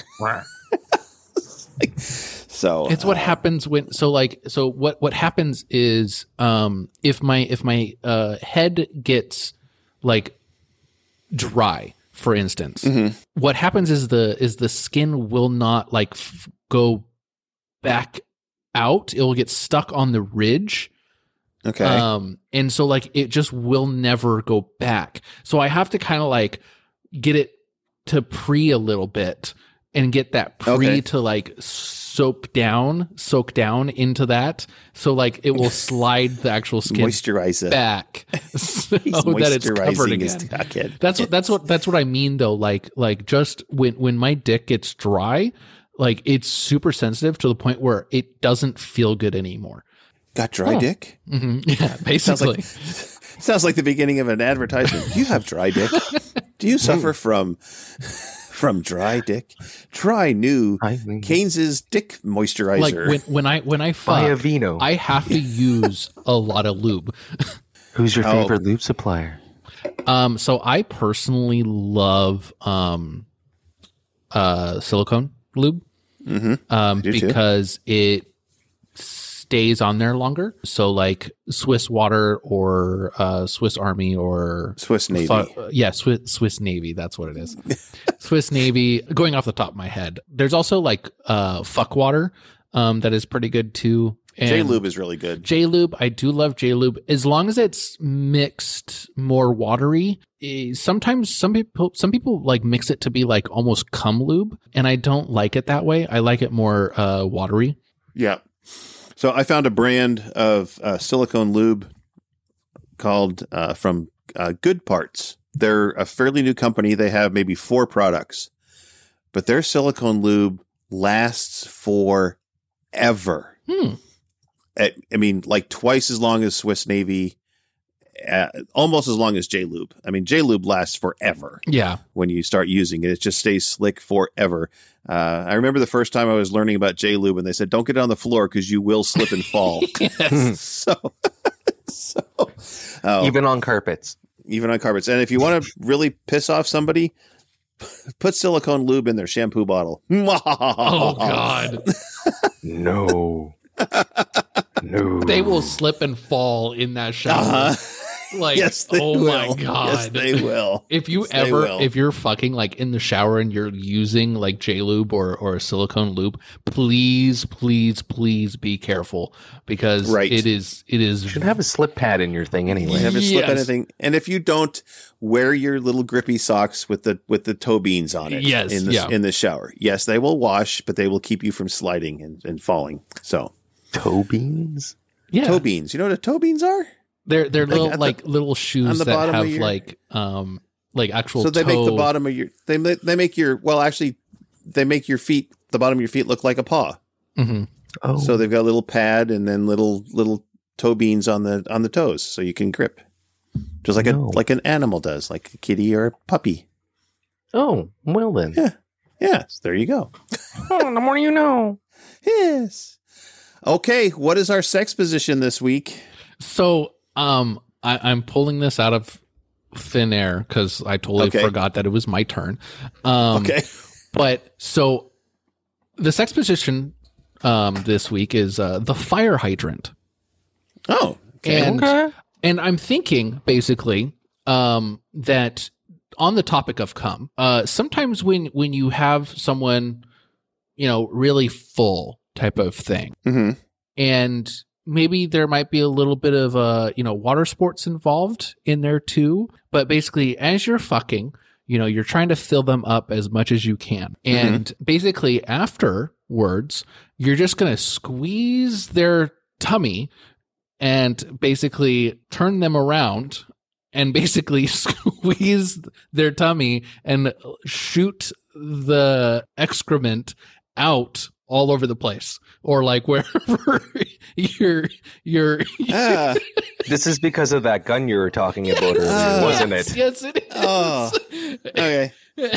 Like, so It's what uh, happens when so like so what what happens is um if my if my uh head gets like dry, for instance, Mhm. what happens is the is the skin will not like f- go back out. It will get stuck on the ridge. Okay. Um, and so like it just will never go back. So I have to kind of like get it to pre a little bit and get that pre Okay. to like soak down, soak down into that. So like it will slide the actual skin Moisturizer. back so He's that it's covered moisturizing his again. cockhead. That's what that's what that's what I mean though. Like like just when when my dick gets dry, like it's super sensitive to the point where it doesn't feel good anymore. Got dry Oh. dick? hmm Yeah, Sounds basically. like sounds like the beginning of an advertisement. Do you have dry dick? Do you suffer from from dry dick? Try new I mean, Keynes's dick moisturizer. like when when I when I buy a fuck, vino. I have to use a lot of lube. Who's your Oh. favorite lube supplier? Um, so I personally love um, uh, silicone lube mm-hmm. um, do too. because it stays on there longer. So like Swiss Water or uh, Swiss Army or Swiss Navy. Fu- yeah, Swiss, Swiss Navy. That's what it is. Swiss Navy. Going off the top of my head, there's also like uh, Fuck Water um, that is pretty good too. J And Lube is really good. J Lube, I do love J Lube as long as it's mixed more watery. Eh, Sometimes some people some people like mix it to be like almost cum lube, and I don't like it that way. I like it more uh, watery. Yeah. So I found a brand of uh, silicone lube called uh, from uh, Good Parts. They're a fairly new company. They have maybe four products, but their silicone lube lasts forever. Hmm. I, I mean, like twice as long as Swiss Navy, uh, almost as long as J Lube. I mean, J Lube lasts forever Yeah. when you start using it. It just stays slick forever. Uh, I remember the first time I was learning about J Lube, and they said, "Don't get it on the floor because you will slip and fall." Yes. so, so oh, even Even on carpets. even on carpets. And if you want to really piss off somebody, put silicone lube in their shampoo bottle. Oh God. No. No. They will slip and fall in that shower. Uh-huh. Like, Yes, they oh will. my God. Yes, they will. If you Yes, they ever, will. if you're fucking like in the shower and you're using like J Lube or, or a silicone lube, please, please, please be careful because Right. it is, it is. You should have a slip pad in your thing anyway. You never slip Yes. anything. And if you don't, wear your little grippy socks with the with the toe beans on it. Yes, in the yeah. in the shower. Yes, they will wash, but they will keep you from sliding and, and falling. So Toe beans? yeah. toe beans. You know what a toe beans are? They're, they're Like little, at the- like little on shoes the that bottom of have your- like, um, like actual So they make the toe- bottom of your they ma- they make your well actually they make your feet the bottom of your feet look like a paw. Mhm. Oh. So they've got a little pad and then little little toe beans on the on the toes so you can grip. Just like No. a like an animal does, like a kitty or a puppy. oh, well then. Yeah. Yes, there you go. Oh, the more you know. Yes. Okay, what is our sex position this week? So, um, I, I'm pulling this out of thin air because I totally Okay. forgot that it was my turn. Um, Okay. But so the sex position um, this week is uh, the fire hydrant. Oh. Okay. And Okay. and I'm thinking basically um, that on the topic of cum, uh, sometimes when when you have someone, you know, really full type of thing, hmm and maybe there might be a little bit of uh, you know, water sports involved in there too. But basically, as you're fucking, you know, you're trying to fill them up as much as you can, and basically afterwards, you're just gonna squeeze their tummy and basically turn them around and basically squeeze their tummy and shoot the excrement out all over the place, or like wherever you're you're Ah. This is because of that gun you were talking about earlier, Ah. wasn't yes, it? yes it is. Oh. Okay.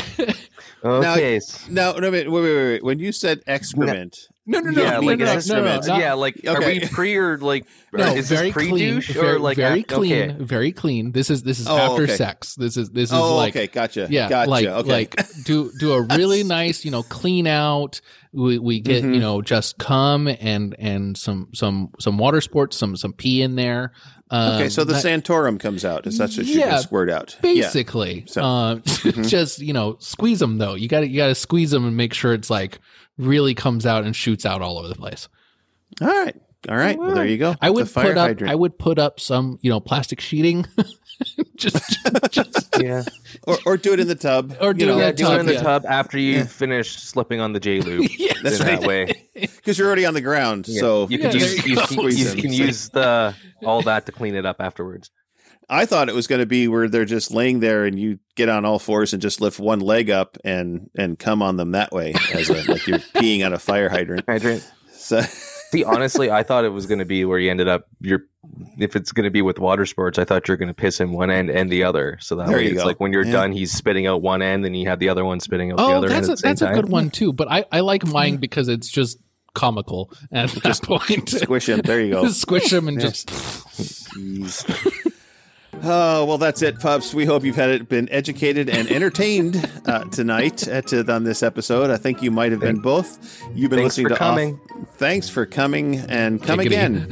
Okay. s- Now, no, wait, wait, wait, wait. When you said excrement, no no no yeah, no, like no, is no, this, no, no, not- yeah, like are Okay. we pre or like No, is very this pre clean, douche very, or like very af- clean, okay. very clean. This is this is Oh, after okay. sex. This is this is oh, like okay, gotcha, yeah, gotcha, like okay. like do do a really nice, you know, clean out. We we get Mhm. you know just cum and and some some some water sports, some some pee in there. Um, okay, so the that- Santorum comes out. Is that what you Yeah, can squirt out? basically So- uh, just you know squeeze them though. You got to you got to squeeze them and make sure it's like really comes out and shoots out all over the place. Yeah. All right, all right. Well, there you go. I would The fire put up hydrant. I would put up some you know plastic sheeting, just just Yeah. or or do it in the tub. Or you do know, it Yeah, in do it in the yeah. tub after you Yeah. finish slipping on the J lube. yeah, That's in right. that way. because you're already on the ground. Yeah. So you can Yeah, use there you, you can, go. you Squeeze can them. use the all that to clean it up afterwards. I thought it was going to be where they're just laying there and you get on all fours and just lift one leg up and and come on them that way, as a, like you're peeing on a fire hydrant. Hydrant. So See, honestly, I thought it was going to be where you ended up. You're if it's going to be with water sports, I thought you're going to piss in one end and the other. So that There way, you it's go. like when you're Yeah. done, he's spitting out one end, and you have the other one spitting out the Oh, other that's end a, at the same that's a time. good one too. But I, I like mine because it's just comical at that point. squish him. There you go. Squish them and Yeah. just Jeez. Oh, well, that's it, pups. We hope you've had it, been educated and entertained uh, tonight at, uh, on this episode. I think you might have been both. You've been Thanks listening for to coming. Off- Thanks for coming and come Take it again.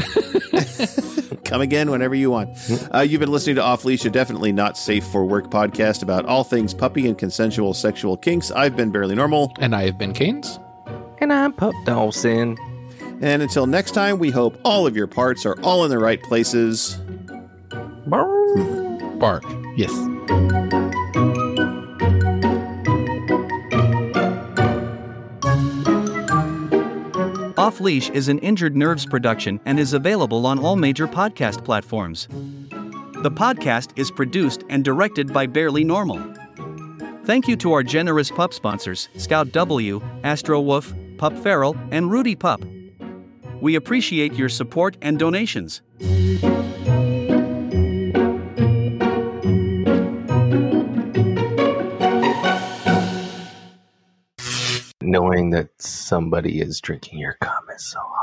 Come again whenever you want. Uh, you've been listening to Off Leash, a definitely not safe for work podcast about all things puppy and consensual sexual kinks. I've been Barely Normal. and I have been Canes. And I'm Pup Dawson. And until next time, we hope all of your parts are all in the right places. Bark. Yes. Off Leash is an Injured Nerves production and is available on all major podcast platforms. The podcast is produced and directed by Barely Normal. Thank you to our generous pup sponsors, Scout W, Astro Wolf, Pup Feral, and Rudy Pup. We appreciate your support and donations. Knowing that somebody is drinking your cum is so hot.